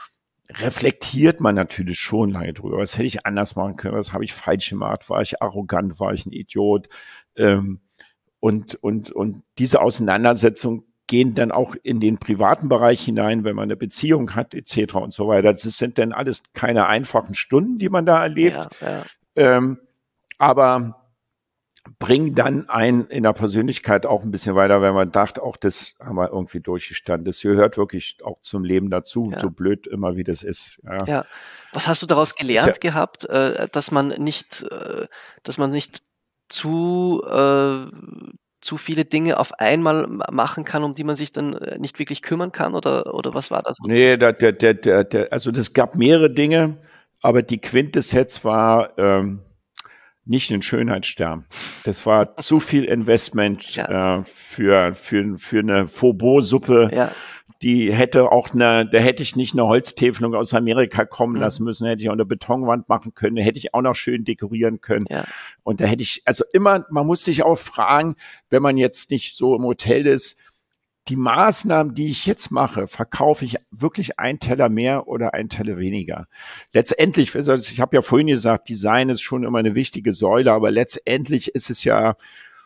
reflektiert man natürlich schon lange drüber. Was hätte ich anders machen können? Was habe ich falsch gemacht? War ich arrogant? War ich ein Idiot? Ähm, und, und, und diese Auseinandersetzung gehen dann auch in den privaten Bereich hinein, wenn man eine Beziehung hat, et cetera und so weiter. Das sind dann alles keine einfachen Stunden, die man da erlebt. Ja, ja. Ähm, aber bringen dann einen in der Persönlichkeit auch ein bisschen weiter, wenn man dachte, auch das haben wir irgendwie durchgestanden. Das gehört wirklich auch zum Leben dazu, Ja. so blöd immer wie das ist. Ja. Ja. Was hast du daraus gelernt Ist gehabt, äh, dass man nicht, äh, dass man nicht zu, äh, zu viele Dinge auf einmal ma- machen kann, um die man sich dann äh, nicht wirklich kümmern kann? Oder, oder was war das? Nee, der, der, der, der, der, also das gab mehrere Dinge, aber die Quintessenz war ähm, nicht ein Schönheitsstern. Das war zu viel Investment Ja. äh, für, für, für eine Faubourg-Suppe. Ja, Die hätte auch eine, da hätte ich nicht eine Holztäfelung aus Amerika kommen Mhm. lassen müssen, hätte ich auch eine Betonwand machen können, hätte ich auch noch schön dekorieren können. ja, Und da hätte ich, also immer, man muss sich auch fragen, wenn man jetzt nicht so im Hotel ist, die Maßnahmen, die ich jetzt mache, verkaufe ich wirklich einen Teller mehr oder einen Teller weniger? Letztendlich, also ich habe ja vorhin gesagt, Design ist schon immer eine wichtige Säule, aber letztendlich ist es ja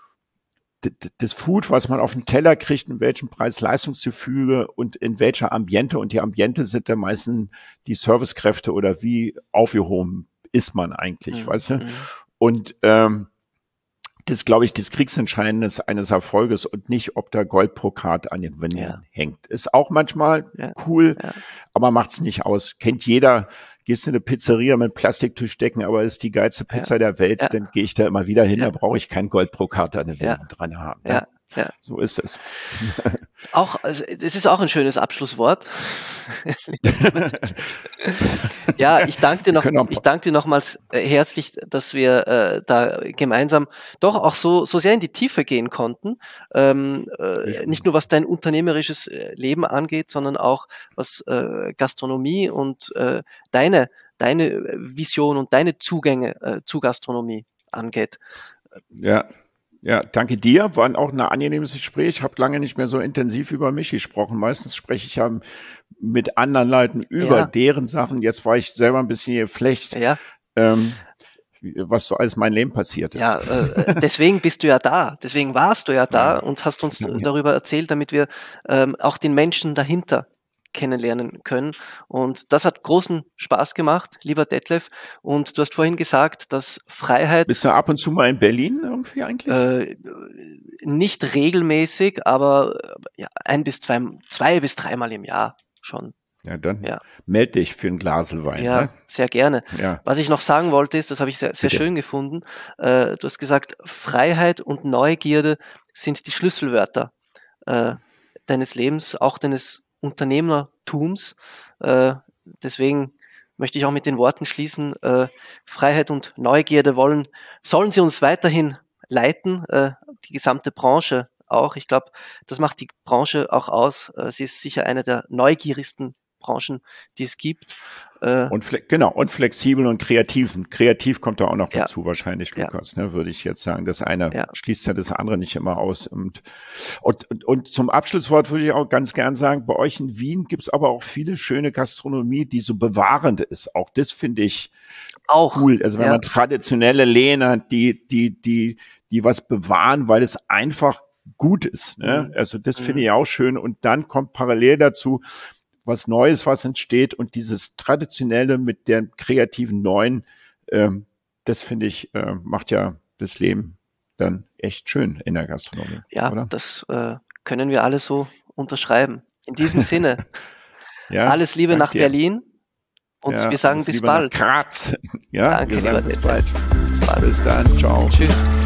d- d- das Food, was man auf den Teller kriegt, in welchem Preis-Leistungsgefüge und in welcher Ambiente. Und die Ambiente sind dann meistens die Servicekräfte oder wie aufgehoben ist man eigentlich, Mhm. weißt du? Mhm. Und ähm, das, glaube ich, das Kriegsentscheidendes eines Erfolges und nicht, ob da Goldbrokat an den Wänden Ja. hängt. Ist auch manchmal Ja. cool, Ja. aber macht's nicht aus. Kennt jeder, gehst in eine Pizzeria mit Plastiktischdecken, aber ist die geilste Pizza der Welt, Ja. dann gehe ich da immer wieder hin, Ja. da brauche ich kein Goldbrokat an den Ja. Wänden dran haben. Ja. Ne? Ja. So ist es. Auch, also, es ist auch ein schönes Abschlusswort. Ja, ich danke dir noch, Können auch- ich danke dir nochmals äh, herzlich, dass wir äh, da gemeinsam doch auch so, so sehr in die Tiefe gehen konnten. Ähm, äh, nicht nur was dein unternehmerisches äh, Leben angeht, sondern auch was äh, Gastronomie und äh, deine, deine Vision und deine Zugänge äh, zu Gastronomie angeht. Ja. Ja, danke dir. War auch ein angenehmes Gespräch. Ich habe lange nicht mehr so intensiv über mich gesprochen. Meistens spreche ich ja mit anderen Leuten über Ja. deren Sachen. Jetzt war ich selber ein bisschen geflecht, Ja, ähm, was so alles mein Leben passiert ist. ja, äh, deswegen bist du ja da, deswegen warst du ja da Ja. und hast uns Ja. darüber erzählt, damit wir ähm, auch den Menschen dahinter kennenlernen können. Und das hat großen Spaß gemacht, lieber Detlef. Und du hast vorhin gesagt, dass Freiheit Bist du ab und zu mal in Berlin irgendwie eigentlich? äh, nicht regelmäßig, aber äh, ja, ein bis zwei, zwei bis dreimal im Jahr schon. Ja, dann Ja. meld dich für ein Glas Wein. Ja, Ne? sehr gerne. Ja. Was ich noch sagen wollte, ist, das habe ich sehr, sehr Bitte. schön gefunden. Äh, du hast gesagt, Freiheit und Neugierde sind die Schlüsselwörter äh, deines Lebens, auch deines Unternehmertums. Äh, deswegen möchte ich auch mit den Worten schließen, äh, Freiheit und Neugierde wollen, sollen sie uns weiterhin leiten, äh, die gesamte Branche auch. Ich glaube, das macht die Branche auch aus. Äh, sie ist sicher eine der neugierigsten Branchen, die es gibt. Äh, Und fle- genau, und flexibel und kreativ. Und kreativ kommt da auch noch Ja. dazu wahrscheinlich, Ja. Lukas, ne, würde ich jetzt sagen. Das eine Ja. schließt ja das andere nicht immer aus. Und, und, und, und zum Abschlusswort würde ich auch ganz gern sagen, bei euch in Wien gibt's aber auch viele schöne Gastronomie, die so bewahrend ist. Auch das finde ich auch. cool. Also wenn ja. man traditionelle Läden hat, die, die, die, die was bewahren, weil es einfach gut ist. Ne? Mhm. Also das Mhm. finde ich auch schön. Und dann kommt parallel dazu was Neues, was entsteht und dieses Traditionelle mit der kreativen Neuen, ähm, das finde ich, äh, macht ja das Leben dann echt schön in der Gastronomie. Ja, oder? das äh, können wir alle so unterschreiben. In diesem Sinne, ja, alles Liebe nach dir. Berlin und ja, wir sagen bis bald. Graz. Ja, Danke, wir sagen lieber bis Detlef. bald. Bis bald. Bis dann, ciao. Tschüss.